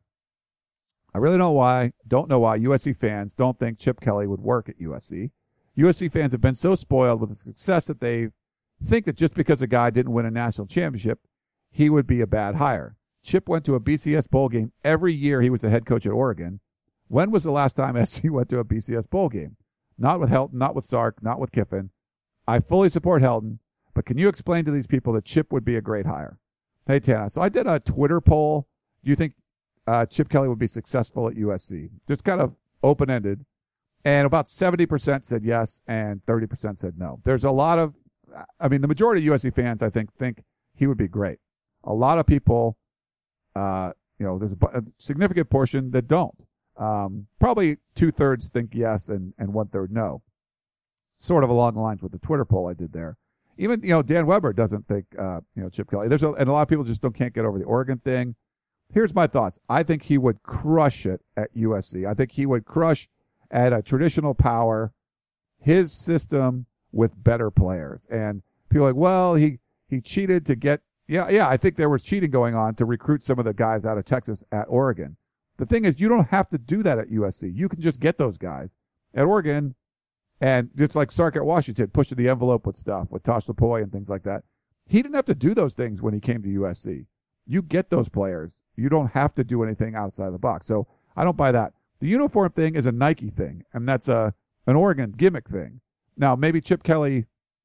I really don't know why, don't know why U S C fans don't think Chip Kelly would work at U S C. U S C fans have been so spoiled with the success that they've think that just because a guy didn't win a national championship, he would be a bad hire. Chip went to a B C S bowl game every year he was the head coach at Oregon. When was the last time S C went to a B C S bowl game? Not with Helton, not with Sark, not with Kiffin. I fully support Helton, but can you explain to these people that Chip would be a great hire? Hey, Tana, so I did a Twitter poll. Do you think uh, Chip Kelly would be successful at U S C? Just kind of open-ended. And about seventy percent said yes, and thirty percent said no. There's a lot of I mean, the majority of U S C fans, I think, think he would be great. A lot of people, uh, you know, there's a, a significant portion that don't. Um, probably two thirds think yes and, and one third no. Sort of along the lines with the Twitter poll I did there. Even, you know, Dan Weber doesn't think, uh, you know, Chip Kelly. There's a, and a lot of people just don't, can't get over the Oregon thing. Here's my thoughts. I think he would crush it at U S C. I think he would crush at a traditional power, his system, with better players. And people are like, well, he, he cheated to get, yeah, yeah, I think there was cheating going on to recruit some of the guys out of Texas at Oregon. The thing is, you don't have to do that at U S C. You can just get those guys at Oregon. And it's like Sark at Washington, pushing the envelope with stuff, with Tosh Lupoi and things like that. He didn't have to do those things when he came to U S C. You get those players. You don't have to do anything outside of the box. So I don't buy that. The uniform thing is a Nike thing, and that's a, an Oregon gimmick thing. Now, maybe Chip Kelly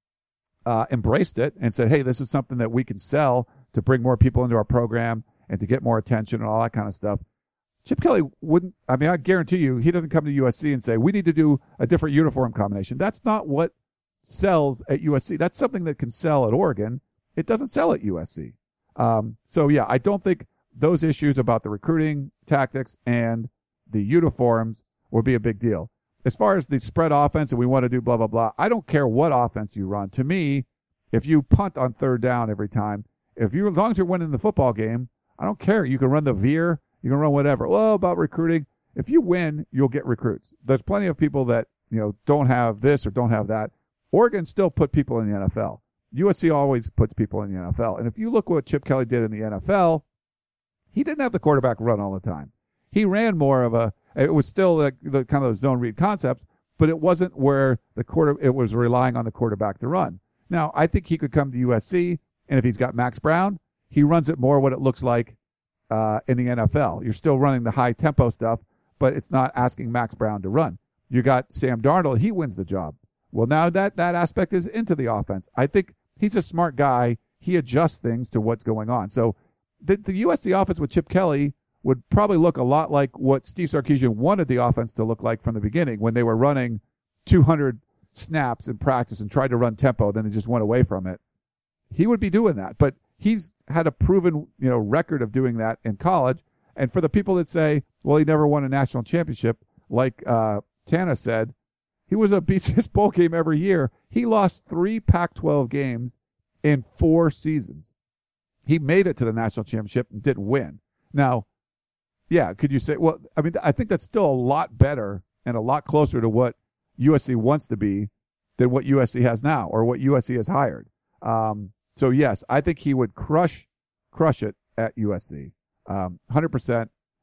uh, embraced it and said, hey, this is something that we can sell to bring more people into our program and to get more attention and all that kind of stuff. Chip Kelly wouldn't, I mean, I guarantee you, he doesn't come to U S C and say, we need to do a different uniform combination. That's not what sells at U S C. That's something that can sell at Oregon. It doesn't sell at U S C. Um, so, yeah, I don't think those issues about the recruiting tactics and the uniforms will be a big deal. As far as the spread offense and we want to do blah, blah, blah, I don't care what offense you run. To me, if you punt on third down every time, if you, as long as you're winning the football game, I don't care. You can run the veer. You can run whatever. Well, about recruiting, if you win, you'll get recruits. There's plenty of people that, you know, don't have this or don't have that. Oregon still put people in the N F L. U S C always puts people in the N F L. And if you look what Chip Kelly did in the N F L, he didn't have the quarterback run all the time. He ran more of a, it was still the, the kind of the zone read concepts, but it wasn't where the quarter, it was relying on the quarterback to run. Now, I think he could come to U S C, and if he's got Max Brown, he runs it more what it looks like uh, in the N F L. You're still running the high tempo stuff, but it's not asking Max Brown to run. You got Sam Darnold, he wins the job. Well, now that, that aspect is into the offense. I think he's a smart guy. He adjusts things to what's going on. So the, the U S C offense with Chip Kelly would probably look a lot like what Steve Sarkisian wanted the offense to look like from the beginning when they were running two hundred snaps in practice and tried to run tempo, then they just went away from it. He would be doing that, but he's had a proven, you know, record of doing that in college. And for the people that say, well, he never won a national championship, like uh Tana said, he was a B C S bowl game every year. He lost three Pac twelve games in four seasons. He made it to the national championship and didn't win. Now, yeah, could you say, well, I mean, I think that's still a lot better and a lot closer to what U S C wants to be than what U S C has now or what U S C has hired. Um, so yes, I think he would crush, crush it at U S C. Um, one hundred percent.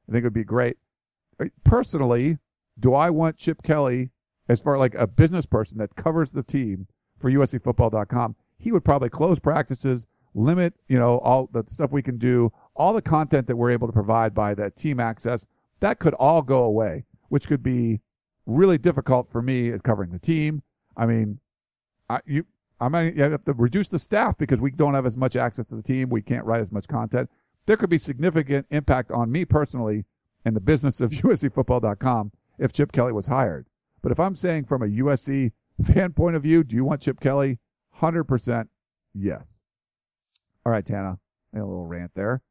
I think it would be great. Personally, do I want Chip Kelly, as far like a business person that covers the team for U S C football dot com, he would probably close practices, limit, you know, all the stuff we can do, all the content that we're able to provide by that team access, that could all go away, which could be really difficult for me at covering the team. I mean, I, you, I might have to reduce the staff because we don't have as much access to the team. We can't write as much content. There could be significant impact on me personally and the business of U S C football dot com if Chip Kelly was hired. But if I'm saying from a U S C fan point of view, do you want Chip Kelly? one hundred percent yes. All right, Tana, a little rant there.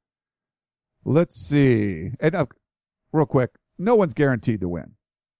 Let's see. And uh, real quick, no one's guaranteed to win.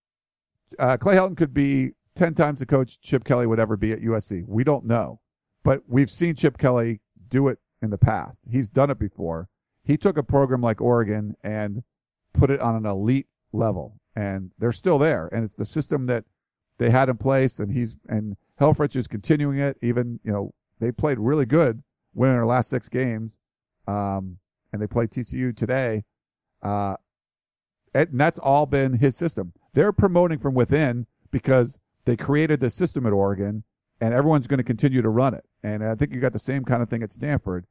Uh, Clay Helton could be ten times the coach Chip Kelly would ever be at U S C. We don't know. But we've seen Chip Kelly do it in the past. He's done it before. He took a program like Oregon and put it on an elite level, and they're still there. And it's the system that they had in place, and he's and Helfrich is continuing it. Even, you know, they played really good, winning their last six games, um, and they play T C U today. Uh, and that's all been his system. They're promoting from within because they created this system at Oregon, and everyone's going to continue to run it. And I think you got the same kind of thing at Stanford.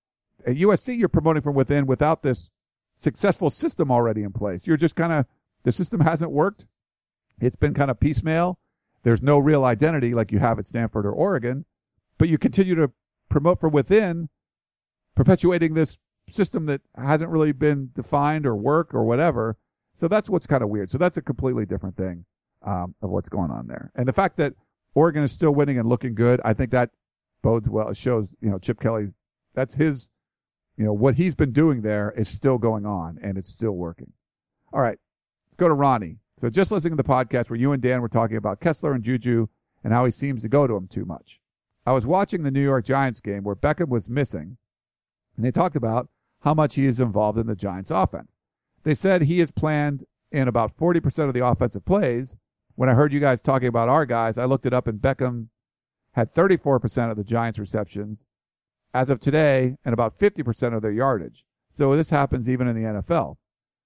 At U S C, you're promoting from within without this successful system already in place. You're just kind of, the system hasn't worked. It's been kind of piecemeal. There's no real identity like you have at Stanford or Oregon, but you continue to promote from within, perpetuating this system that hasn't really been defined or work or whatever. So that's what's kind of weird. So that's a completely different thing, um, of what's going on there. And the fact that Oregon is still winning and looking good, I think that bodes well. It shows, you know, Chip Kelly, that's his, you know, what he's been doing there is still going on, and it's still working. All right, let's go to Ronnie. So just listening to the podcast where you and Dan were talking about Kessler and Juju and how he seems to go to him too much. I was watching the New York Giants game where Beckham was missing, and they talked about how much he is involved in the Giants offense. They said he is planned in about forty percent of the offensive plays. When I heard you guys talking about our guys, I looked it up, and Beckham had thirty-four percent of the Giants receptions as of today, and about fifty percent of their yardage. So this happens even in the N F L.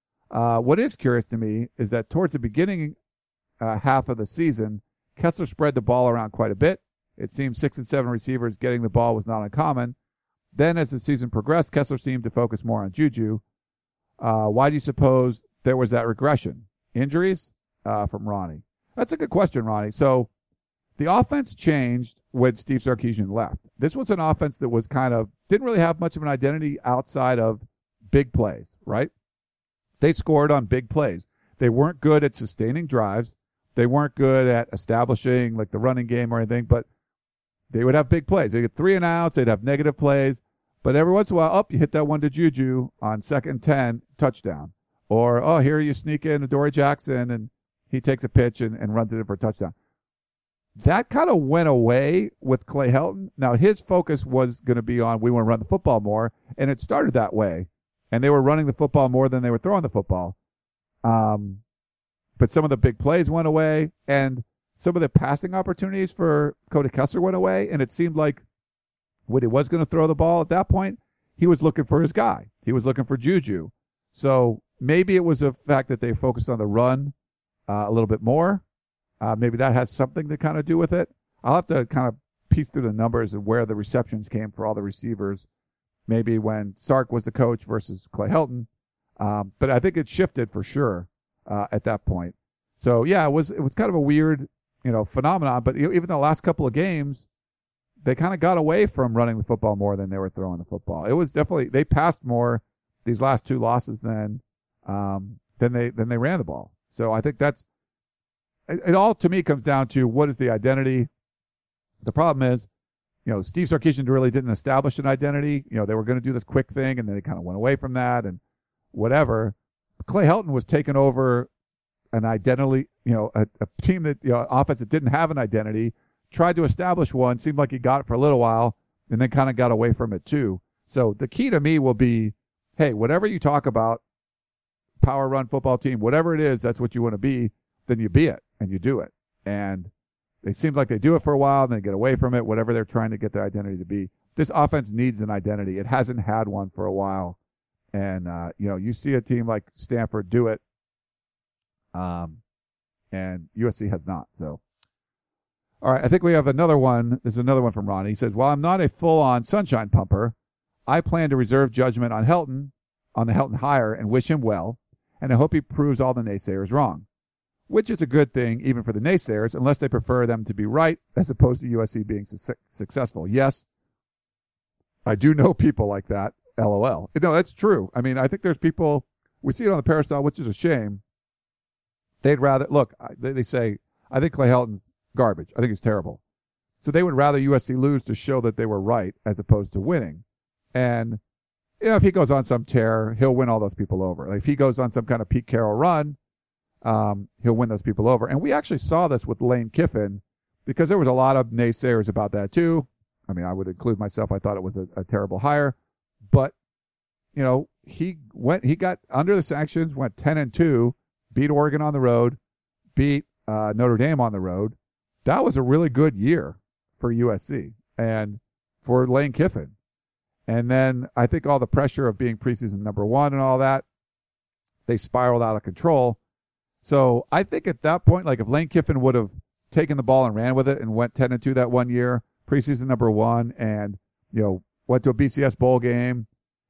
Uh, what is curious to me is that towards the beginning uh, half of the season, Kessler spread the ball around quite a bit. It seemed six and seven receivers getting the ball was not uncommon. Then as the season progressed, Kessler seemed to focus more on Juju. Uh, why do you suppose there was that regression? Injuries? Uh, from Ronnie. That's a good question, Ronnie. So the offense changed when Steve Sarkisian left. This was an offense that was kind of, didn't really have much of an identity outside of big plays, right? They scored on big plays. They weren't good at sustaining drives. They weren't good at establishing like the running game or anything, but they would have big plays. They get three and outs. They'd have negative plays, but every once in a while, up, oh, you hit that one to Juju on second and ten, touchdown. Or, oh, here you sneak in Adoree Jackson and he takes a pitch and, and runs it in for a touchdown. That kind of went away with Clay Helton. Now, his focus was going to be on, we want to run the football more, and it started that way. And they were running the football more than they were throwing the football. Um, but some of the big plays went away, and some of the passing opportunities for Cody Kessler went away, and it seemed like when he was going to throw the ball at that point, he was looking for his guy. He was looking for Juju. So maybe it was the fact that they focused on the run uh, a little bit more. Uh, maybe that has something to kind of do with it. I'll have to kind of piece through the numbers and where the receptions came for all the receivers. Maybe when Sark was the coach versus Clay Helton. Um, but I think it shifted for sure, uh, at that point. So yeah, it was, it was kind of a weird, you know, phenomenon, but even the last couple of games, they kind of got away from running the football more than they were throwing the football. It was definitely, they passed more these last two losses than, um, than they, than they ran the ball. So I think that's, it, it all to me comes down to what is the identity. The problem is, you know, Steve Sarkisian really didn't establish an identity. You know, they were going to do this quick thing and then they kind of went away from that and whatever. Clay Helton was taking over an identity, you know, a, a team that, you know, offense that didn't have an identity, tried to establish one, seemed like he got it for a little while and then kind of got away from it too. So the key to me will be, hey, whatever you talk about, power run football team, whatever it is, that's what you want to be, then you be it and you do it. And they seem like they do it for a while and they get away from it, whatever they're trying to get their identity to be. This offense needs an identity. It hasn't had one for a while. And, uh, you know, you see a team like Stanford do it, um, and U S C has not. So, all right, I think we have another one. This is another one from Ronnie. He says, while I'm not a full-on sunshine pumper, I plan to reserve judgment on Helton, on the Helton hire, and wish him well, and I hope he proves all the naysayers wrong, which is a good thing even for the naysayers, unless they prefer them to be right as opposed to U S C being su- successful. Yes, I do know people like that, LOL. No, that's true. I mean, I think there's people, we see it on the Peristyle, which is a shame. They'd rather, look, they, they say, I think Clay Helton's garbage. I think he's terrible. So they would rather U S C lose to show that they were right as opposed to winning. And, you know, if he goes on some tear, he'll win all those people over. Like if he goes on some kind of Pete Carroll run, um, he'll win those people over. And we actually saw this with Lane Kiffin because there was a lot of naysayers about that too. I mean, I would include myself. I thought it was a, a terrible hire, but you know, he went, he got under the sanctions, went ten and two, beat Oregon on the road, beat, uh, Notre Dame on the road. That was a really good year for U S C and for Lane Kiffin. And then I think all the pressure of being preseason number one and all that, they spiraled out of control. So I think at that point, like if Lane Kiffin would have taken the ball and ran with it and went ten and two that one year, preseason number one, and, you know, went to a B C S bowl game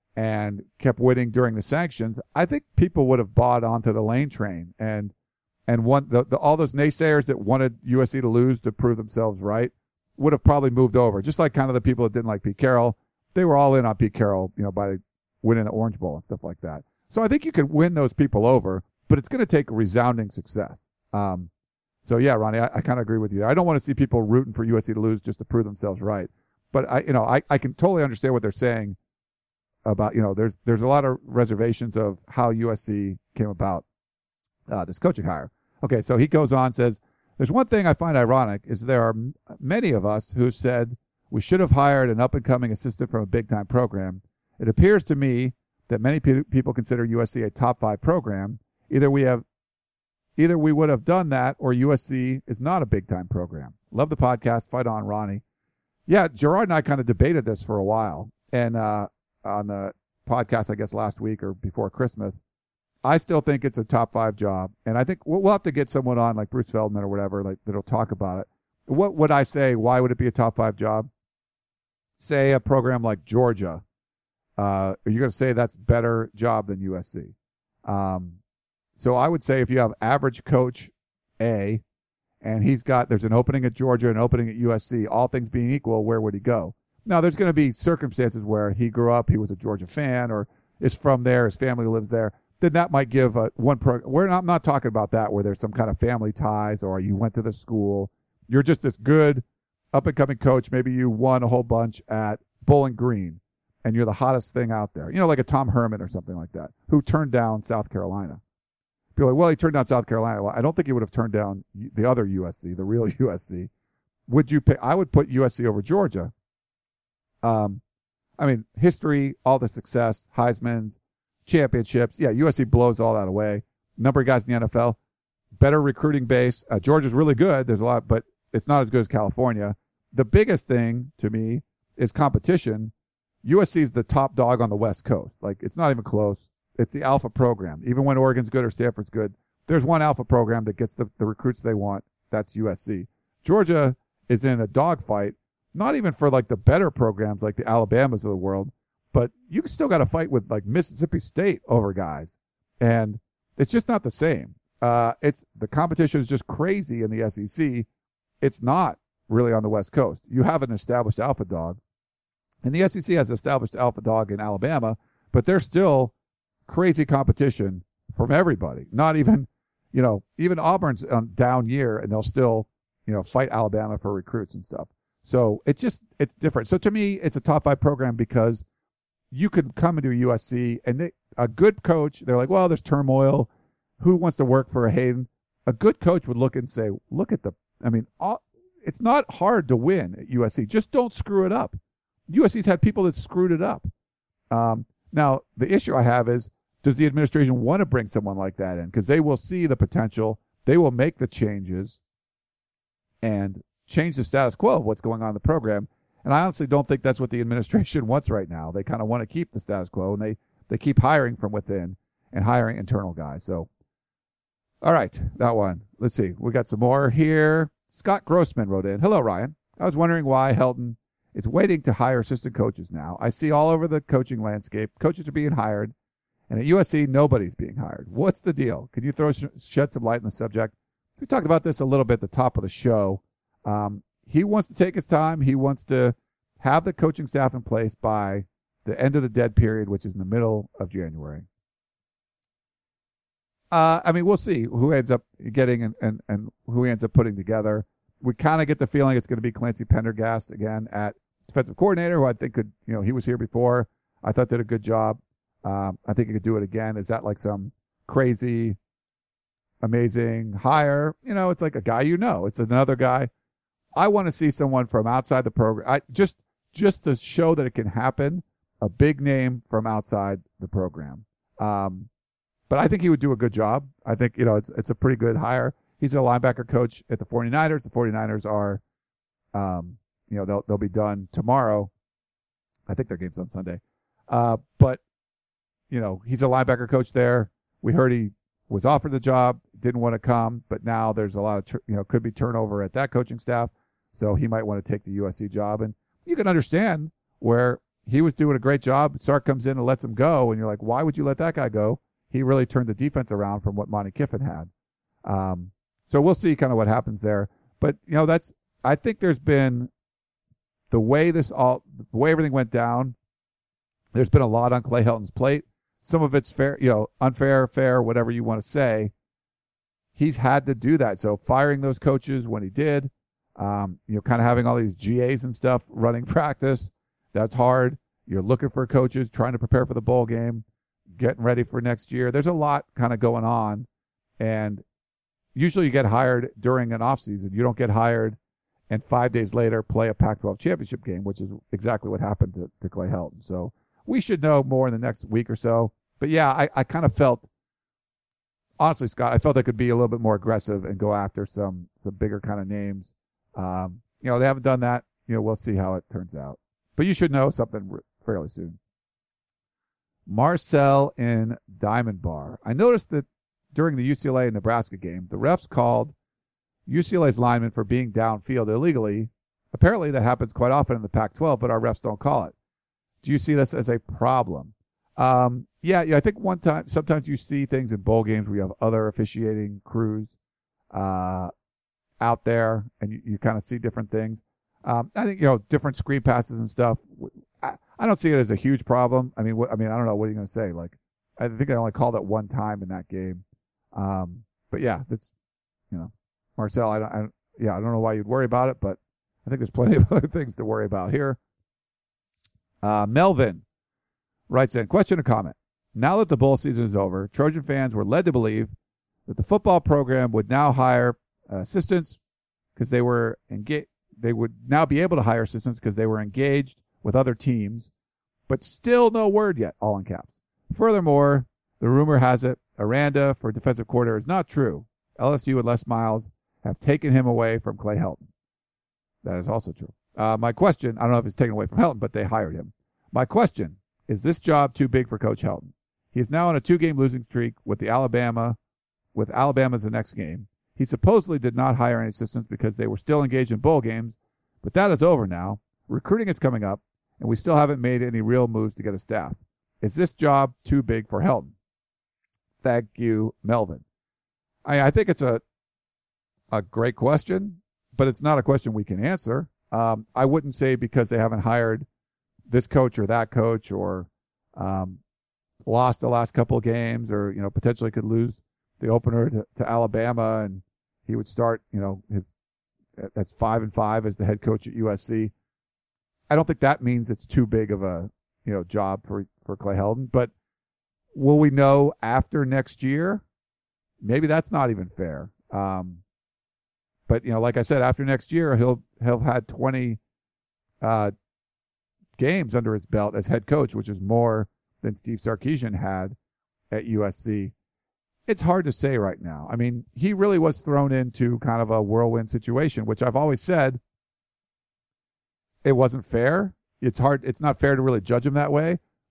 and kept winning during the sanctions, I think people would have bought onto the Lane train and, and one, the, the, all those naysayers that wanted U S C to lose to prove themselves right would have probably moved over. Just like kind of the people that didn't like Pete Carroll. They were all in on Pete Carroll, you know, by winning the Orange Bowl and stuff like that. So I think you could win those people over, but it's going to take a resounding success. Um, so yeah, Ronnie, I, I kind of agree with you. I don't want to see people rooting for U S C to lose just to prove themselves right. But I, you know, I, I can totally understand what they're saying about, you know, there's, there's a lot of reservations of how U S C came about, uh, this coaching hire. Okay. So he goes on, says, there's one thing I find ironic is there are m- many of us who said we should have hired an up-and-coming assistant from a big-time program. It appears to me that many pe- people consider U S C a top-five program. Either we have, either we would have done that, or U S C is not a big-time program. Love the podcast. Fight on, Ronnie. Yeah, Gerard and I kind of debated this for a while, and uh on the podcast, I guess last week or before Christmas, I still think it's a top-five job, and I think we'll, we'll have to get someone on like Bruce Feldman or whatever, like that'll talk about it. What would I say? Why would it be a top-five job? Say a program like Georgia, uh, are you going to say that's better job than U S C? Um, so I would say if you have average coach A and he's got, there's an opening at Georgia, an opening at U S C, all things being equal, where would he go? Now there's going to be circumstances where he grew up, he was a Georgia fan or is from there, his family lives there. Then that might give a one pro, we're not, I'm not talking about that where there's some kind of family ties or you went to the school. You're just this good up-and-coming coach. Maybe you won a whole bunch at Bowling Green, and you're the hottest thing out there. You know, like a Tom Herman or something like that, who turned down South Carolina. People are like, well, he turned down South Carolina. Well, I don't think he would have turned down the other U S C, the real U S C. Would you pick? I would put U S C over Georgia. Um, I mean, history, all the success, Heisman's, championships. Yeah, U S C blows all that away. Number of guys in the N F L, better recruiting base. Uh, Georgia's really good. There's a lot, but it's not as good as California. The biggest thing to me is competition. U S C is the top dog on the West Coast. Like, it's not even close. It's the alpha program. Even when Oregon's good or Stanford's good, there's one alpha program that gets the, the recruits they want. That's U S C. Georgia is in a dogfight, not even for like the better programs like the Alabamas of the world, but you still got to fight with like Mississippi State over guys. And it's just not the same. Uh, it's the competition is just crazy in the S E C. It's not really on the West Coast. You have an established alpha dog, and the S E C has established alpha dog in Alabama, but there's still crazy competition from everybody. Not even, you know, even Auburn's on down year, and they'll still, you know, fight Alabama for recruits and stuff. So it's just, it's different. So to me, it's a top five program because you could come into a U S C and they, a good coach, they're like, well, there's turmoil. Who wants to work for a Hayden? A good coach would look and say, look at the, I mean, all, it's not hard to win at U S C. Just don't screw it up. U S C's had people that screwed it up. Um, now, the issue I have is, does the administration want to bring someone like that in? Because they will see the potential. They will make the changes and change the status quo of what's going on in the program. And I honestly don't think that's what the administration wants right now. They kind of want to keep the status quo, and they, they keep hiring from within and hiring internal guys. So, all right, that one. Let's see. We got some more here. Scott Grossman wrote in, hello, Ryan. I was wondering why Helton is waiting to hire assistant coaches now. I see all over the coaching landscape, coaches are being hired, and at U S C, nobody's being hired. What's the deal? Can you throw shed some light on the subject? We talked about this a little bit at the top of the show. Um, he wants to take his time. He wants to have the coaching staff in place by the end of the dead period, which is in the middle of January. Uh, I mean, we'll see who ends up getting and, and, and who he ends up putting together. We kind of get the feeling it's going to be Clancy Pendergast again at defensive coordinator, who I think could, you know, he was here before. I thought did a good job. Um, I think he could do it again. Is that like some crazy, amazing hire? You know, it's like a guy you know. It's another guy. I want to see someone from outside the program. I just, just to show that it can happen, a big name from outside the program. Um, but I think he would do a good job. I think, you know, it's, it's a pretty good hire. He's a linebacker coach at the 49ers. The 49ers are, um, you know, they'll, they'll be done tomorrow. I think their game's on Sunday. Uh, but, you know, he's a linebacker coach there. We heard he was offered the job, didn't want to come, but now there's a lot of, you know, could be turnover at that coaching staff. So he might want to take the U S C job. And you can understand where he was doing a great job. Sark comes in and lets him go. And you're like, why would you let that guy go? He really turned the defense around from what Monty Kiffin had. Um, so we'll see kind of what happens there. But, you know, that's, I think there's been the way this all, the way everything went down, there's been a lot on Clay Helton's plate. Some of it's fair, you know, unfair, fair, whatever you want to say. He's had to do that. So firing those coaches when he did, um, you know, kind of having all these G As and stuff running practice, that's hard. You're looking for coaches, trying to prepare for the bowl game, getting ready for next year. There's a lot kind of going on. And usually you get hired during an off season. You don't get hired and five days later play a Pac twelve championship game, which is exactly what happened to, to Clay Helton. So we should know more in the next week or so. But yeah, I, I kind of felt, honestly, Scott, I felt they could be a little bit more aggressive and go after some, some bigger kind of names. Um, you know, they haven't done that. You know, we'll see how it turns out. But you should know something fairly soon. Marcel in Diamond Bar. I noticed that during the U C L A and Nebraska game, the refs called U C L A's linemen for being downfield illegally. Apparently that happens quite often in the Pac twelve, but our refs don't call it. Do you see this as a problem? Um, yeah, yeah, I think one time, sometimes you see things in bowl games where you have other officiating crews, uh, out there and you, you kind of see different things. Um, I think, you know, different screen passes and stuff. I, I don't see it as a huge problem. I mean, what, I mean, I don't know. What are you going to say? Like, I think I only called it one time in that game. Um, but yeah, that's, you know, Marcel, I don't, I, yeah, I don't know why you'd worry about it, but I think there's plenty of other things to worry about here. Uh, Melvin writes in, question or comment. Now that the bowl season is over, Trojan fans were led to believe that the football program would now hire uh, assistants because they were engaged. They would now be able to hire assistants because they were engaged with other teams, but still no word yet, all in caps. Furthermore, the rumor has it Aranda for defensive coordinator is not true. L S U and Les Miles have taken him away from Clay Helton. That is also true. Uh, my question, I don't know if it's taken away from Helton, but they hired him. My question, is this job too big for Coach Helton? He is now on a two-game losing streak with the Alabama, with Alabama's the next game. He supposedly did not hire any assistants because they were still engaged in bowl games, but that is over now. Recruiting is coming up, and we still haven't made any real moves to get a staff. Is this job too big for Helton? Thank you, Melvin. I, I think it's a a great question, but it's not a question we can answer. Um, I wouldn't say because they haven't hired this coach or that coach or um, lost the last couple of games or, you know, potentially could lose the opener to, to Alabama and he would start, you know, his that's five and five as the head coach at U S C. I don't think that means it's too big of a, you know, job for, for Clay Helton, but will we know after next year? Maybe that's not even fair. Um, but, you know, like I said, after next year, he'll, he'll have had twenty, uh, games under his belt as head coach, which is more than Steve Sarkisian had at U S C. It's hard to say right now. I mean, he really was thrown into kind of a whirlwind situation, which I've always said it wasn't fair. It's hard. It's not fair to really judge him that way,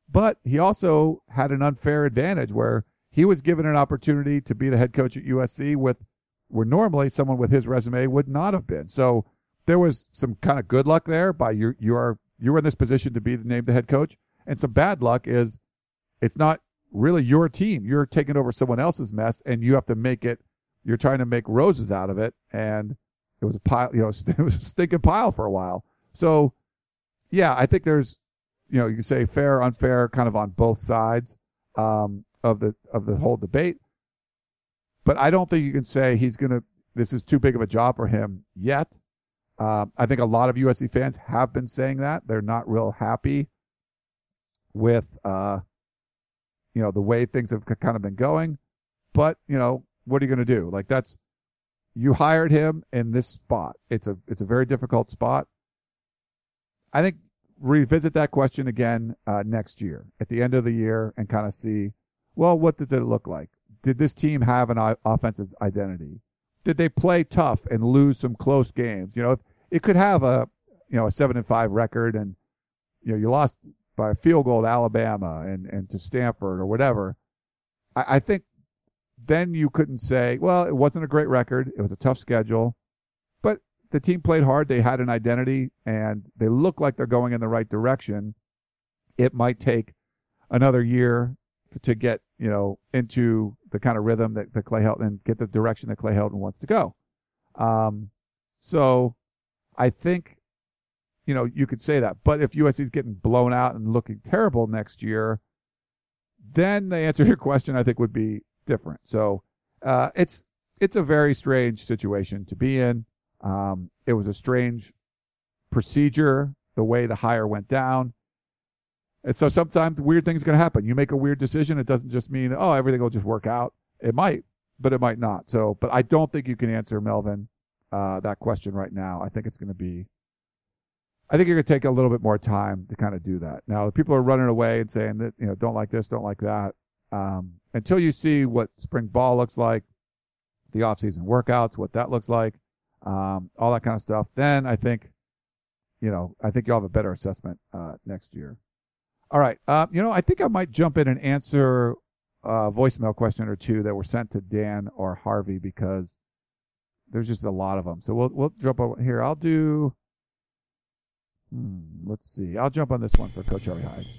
But he also had an unfair advantage where he was given an opportunity to be the head coach at U S C with where normally someone with his resume would not have been. So there was some kind of good luck there by you, you are, you were in this position to be named the head coach. And some bad luck is it's not really your team. You're taking over someone else's mess and you have to make it, you're trying to make roses out of it. And it was a pile, you know, it was a stinking pile for a while. So yeah, I think there's, you know, you can say fair, unfair kind of on both sides, um, of the, of the whole debate. But I don't think you can say he's going to, this is too big of a job for him yet. Um, I think a lot of U S C fans have been saying that. They're not real happy with, uh, you know, the way things have kind of been going. But, you know, what are you going to do? Like that's, you hired him in this spot. It's a, it's a very difficult spot. I think revisit that question again, uh, next year at the end of the year and kind of see, well, what did it look like? Did this team have an offensive identity? Did they play tough and lose some close games? You know, it could have a, you know, a seven and five record and, you know, you lost by a field goal to Alabama and, and to Stanford or whatever. I, I think then you couldn't say, well, it wasn't a great record. It was a tough schedule, but the team played hard. They had an identity and they look like they're going in the right direction. It might take another year to get, you know, into the kind of rhythm that, that Clay Helton and get the direction that Clay Helton wants to go. Um, so I think, you know, you could say that, but if U S C is getting blown out and looking terrible next year, then the answer to your question, I think, would be different. So, uh, it's, it's a very strange situation to be in. Um, it was a strange procedure, the way the hire went down. And so sometimes weird things are going to happen. You make a weird decision. It doesn't just mean, oh, everything will just work out. It might, but it might not. So, but I don't think you can answer, Melvin, uh, that question right now. I think it's going to be, I think you're going to take a little bit more time to kind of do that. Now, the people are running away and saying that, you know, don't like this, don't like that. Um, until you see what spring ball looks like, the off-season workouts, what that looks like, um, all that kind of stuff, then I think, you know, I think you'll have a better assessment, uh, next year. All right. Uh, you know, I think I might jump in and answer a voicemail question or two that were sent to Dan or Harvey because there's just a lot of them. So we'll, we'll jump over here. I'll do, hmm, let's see. I'll jump on this one for Coach Harvey Hyde.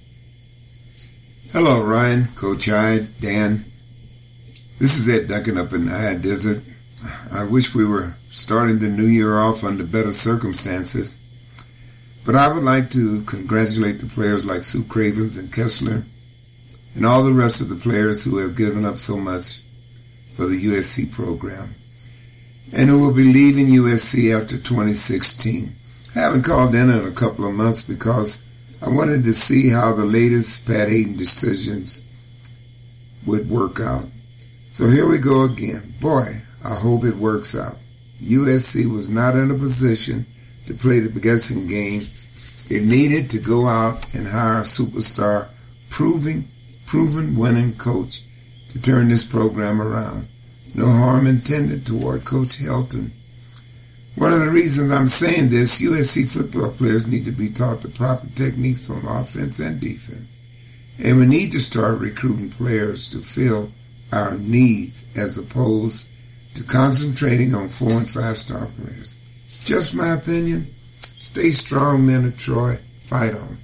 Hello, Ryan, Coach Hyde, Dan. This is Ed Duncan up in the High Desert. I wish we were starting the new year off under better circumstances. But I would like to congratulate the players like Sue Cravens and Kessler and all the rest of the players who have given up so much for the U S C program and who will be leaving U S C after twenty sixteen. I haven't called in in a couple of months because I wanted to see how the latest Pat Hayden decisions would work out. So here we go again. Boy, I hope it works out. U S C was not in a position to play the guessing game. It needed to go out and hire a superstar, proving, proven winning coach to turn this program around. No harm intended toward Coach Helton. One of the reasons I'm saying this, U S C football players need to be taught the proper techniques on offense and defense. And we need to start recruiting players to fill our needs as opposed to concentrating on four and five star players. Just my opinion. Stay strong, men of Troy. Fight on.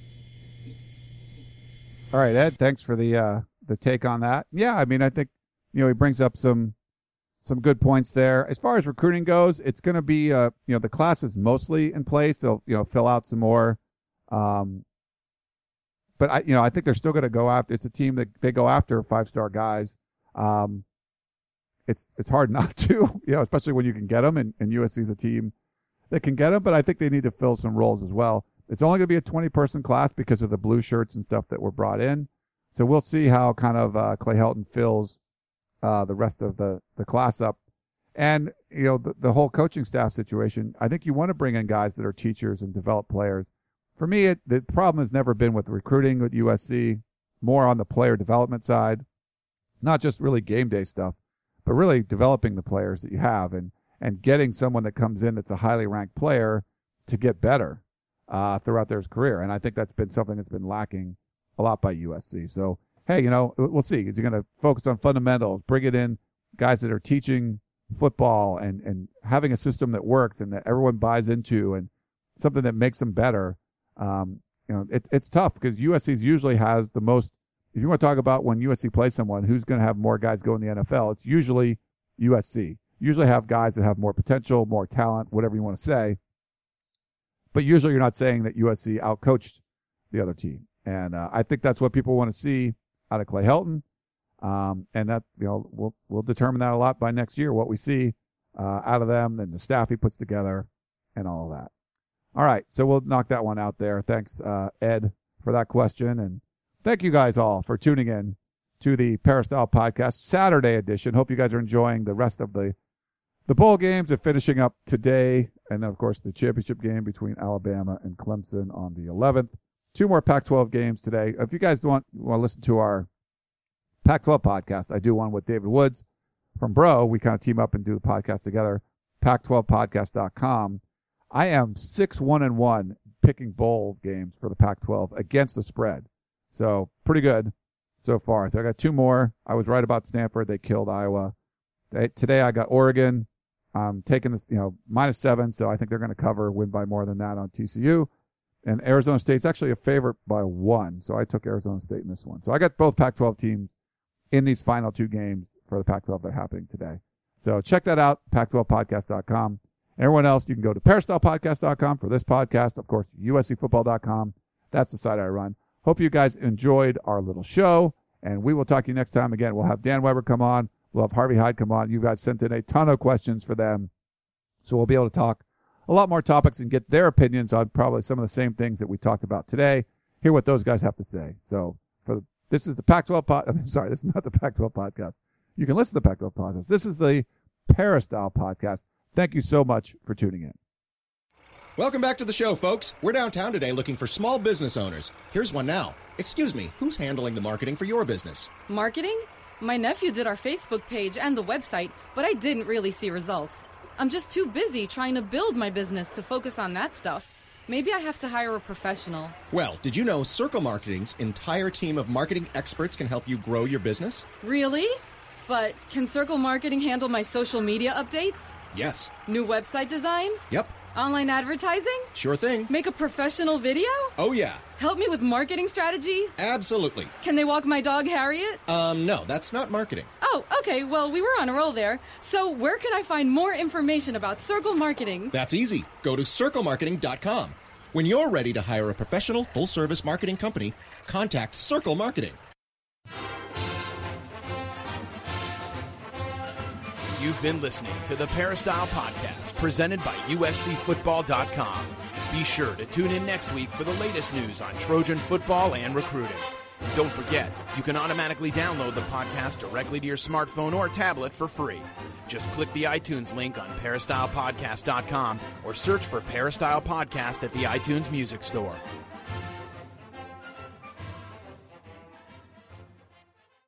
All right, Ed, thanks for the uh, the take on that. Yeah, I mean, I think, you know, he brings up some some good points there. As far as recruiting goes, it's going to be, uh, you know, the class is mostly in place. They'll, you know, fill out some more. Um, but I, you know, I think they're still going to go after, it's a team that they go after five star guys. Um, it's, it's hard not to, you know, especially when you can get them, and, and U S C is a team that can get them, but I think they need to fill some roles as well. It's only going to be a twenty person class because of the blue shirts and stuff that were brought in. So we'll see how kind of, uh, Clay Helton fills, uh, the rest of the, the class up. And, you know, the, the whole coaching staff situation, I think you want to bring in guys that are teachers and develop players. For me, it, the problem has never been with recruiting at U S C, more on the player development side, not just really game day stuff, but really developing the players that you have and, and getting someone that comes in that's a highly ranked player to get better, uh, throughout their career. And I think that's been something that's been lacking a lot by U S C. So, hey, you know, we'll see. You're going to focus on fundamentals, bring it in guys that are teaching football and, and having a system that works and that everyone buys into and something that makes them better. Um, you know, it, it's tough because U S C usually has the most, if you want to talk about when U S C plays someone who's going to have more guys go in the N F L, it's usually U S C. Usually have guys that have more potential, more talent, whatever you want to say. But usually you're not saying that U S C outcoached the other team. And uh, I think that's what people want to see out of Clay Helton. Um, and that, you know, we'll, we'll determine that a lot by next year, what we see uh, out of them and the staff he puts together and all of that. All right. So we'll knock that one out there. Thanks, uh, Ed, for that question. And thank you guys all for tuning in to the Peristyle Podcast Saturday edition. Hope you guys are enjoying the rest of the the bowl games and finishing up today. And then, of course, the championship game between Alabama and Clemson on the eleventh. Two more Pac twelve games today. If you guys want, want to listen to our Pac twelve podcast, I do one with David Woods from Bro. We kind of team up and do the podcast together. Pac twelve podcast dot com. I am six one and one picking bowl games for the Pac twelve against the spread. So pretty good so far. So I got two more. I was right about Stanford. They killed Iowa. They, today I got Oregon. I'm taking this, you know, minus seven. So I think they're going to cover, win by more than that on T C U. And Arizona State's actually a favorite by one. So I took Arizona State in this one. So I got both Pac twelve teams in these final two games for the Pac twelve that are happening today. So check that out, Pac twelve podcast dot com. Everyone else, you can go to Peristyle podcast dot com for this podcast. Of course, U S C football dot com. That's the site I run. Hope you guys enjoyed our little show, and we will talk to you next time. Again, we'll have Dan Weber come on. We'll have Harvey Hyde come on. You guys sent in a ton of questions for them, so we'll be able to talk a lot more topics and get their opinions on probably some of the same things that we talked about today. Hear what those guys have to say. So for the, this is the Pac twelve pod. I'm sorry, this is not the Pac twelve podcast. You can listen to the Pac twelve podcast. This is the Peristyle podcast. Thank you so much for tuning in. Welcome back to the show, folks. We're downtown today looking for small business owners. Here's one now. Excuse me, who's handling the marketing for your business? Marketing? My nephew did our Facebook page and the website, but I didn't really see results. I'm just too busy trying to build my business to focus on that stuff. Maybe I have to hire a professional. Well, did you know Circle Marketing's entire team of marketing experts can help you grow your business? Really? But can Circle Marketing handle my social media updates? Yes. New website design? Yep. Online advertising? Sure thing. Make a professional video? Oh, yeah. Help me with marketing strategy? Absolutely. Can they walk my dog, Harriet? Um, no, that's not marketing. Oh, okay. Well, we were on a roll there. So where can I find more information about Circle Marketing? That's easy. Go to circle marketing dot com. When you're ready to hire a professional, full-service marketing company, contact Circle Marketing. You've been listening to the Peristyle Podcast, presented by U S C football dot com. Be sure to tune in next week for the latest news on Trojan football and recruiting. And don't forget, you can automatically download the podcast directly to your smartphone or tablet for free. Just click the iTunes link on Peristyle podcast dot com or search for Peristyle Podcast at the iTunes Music Store.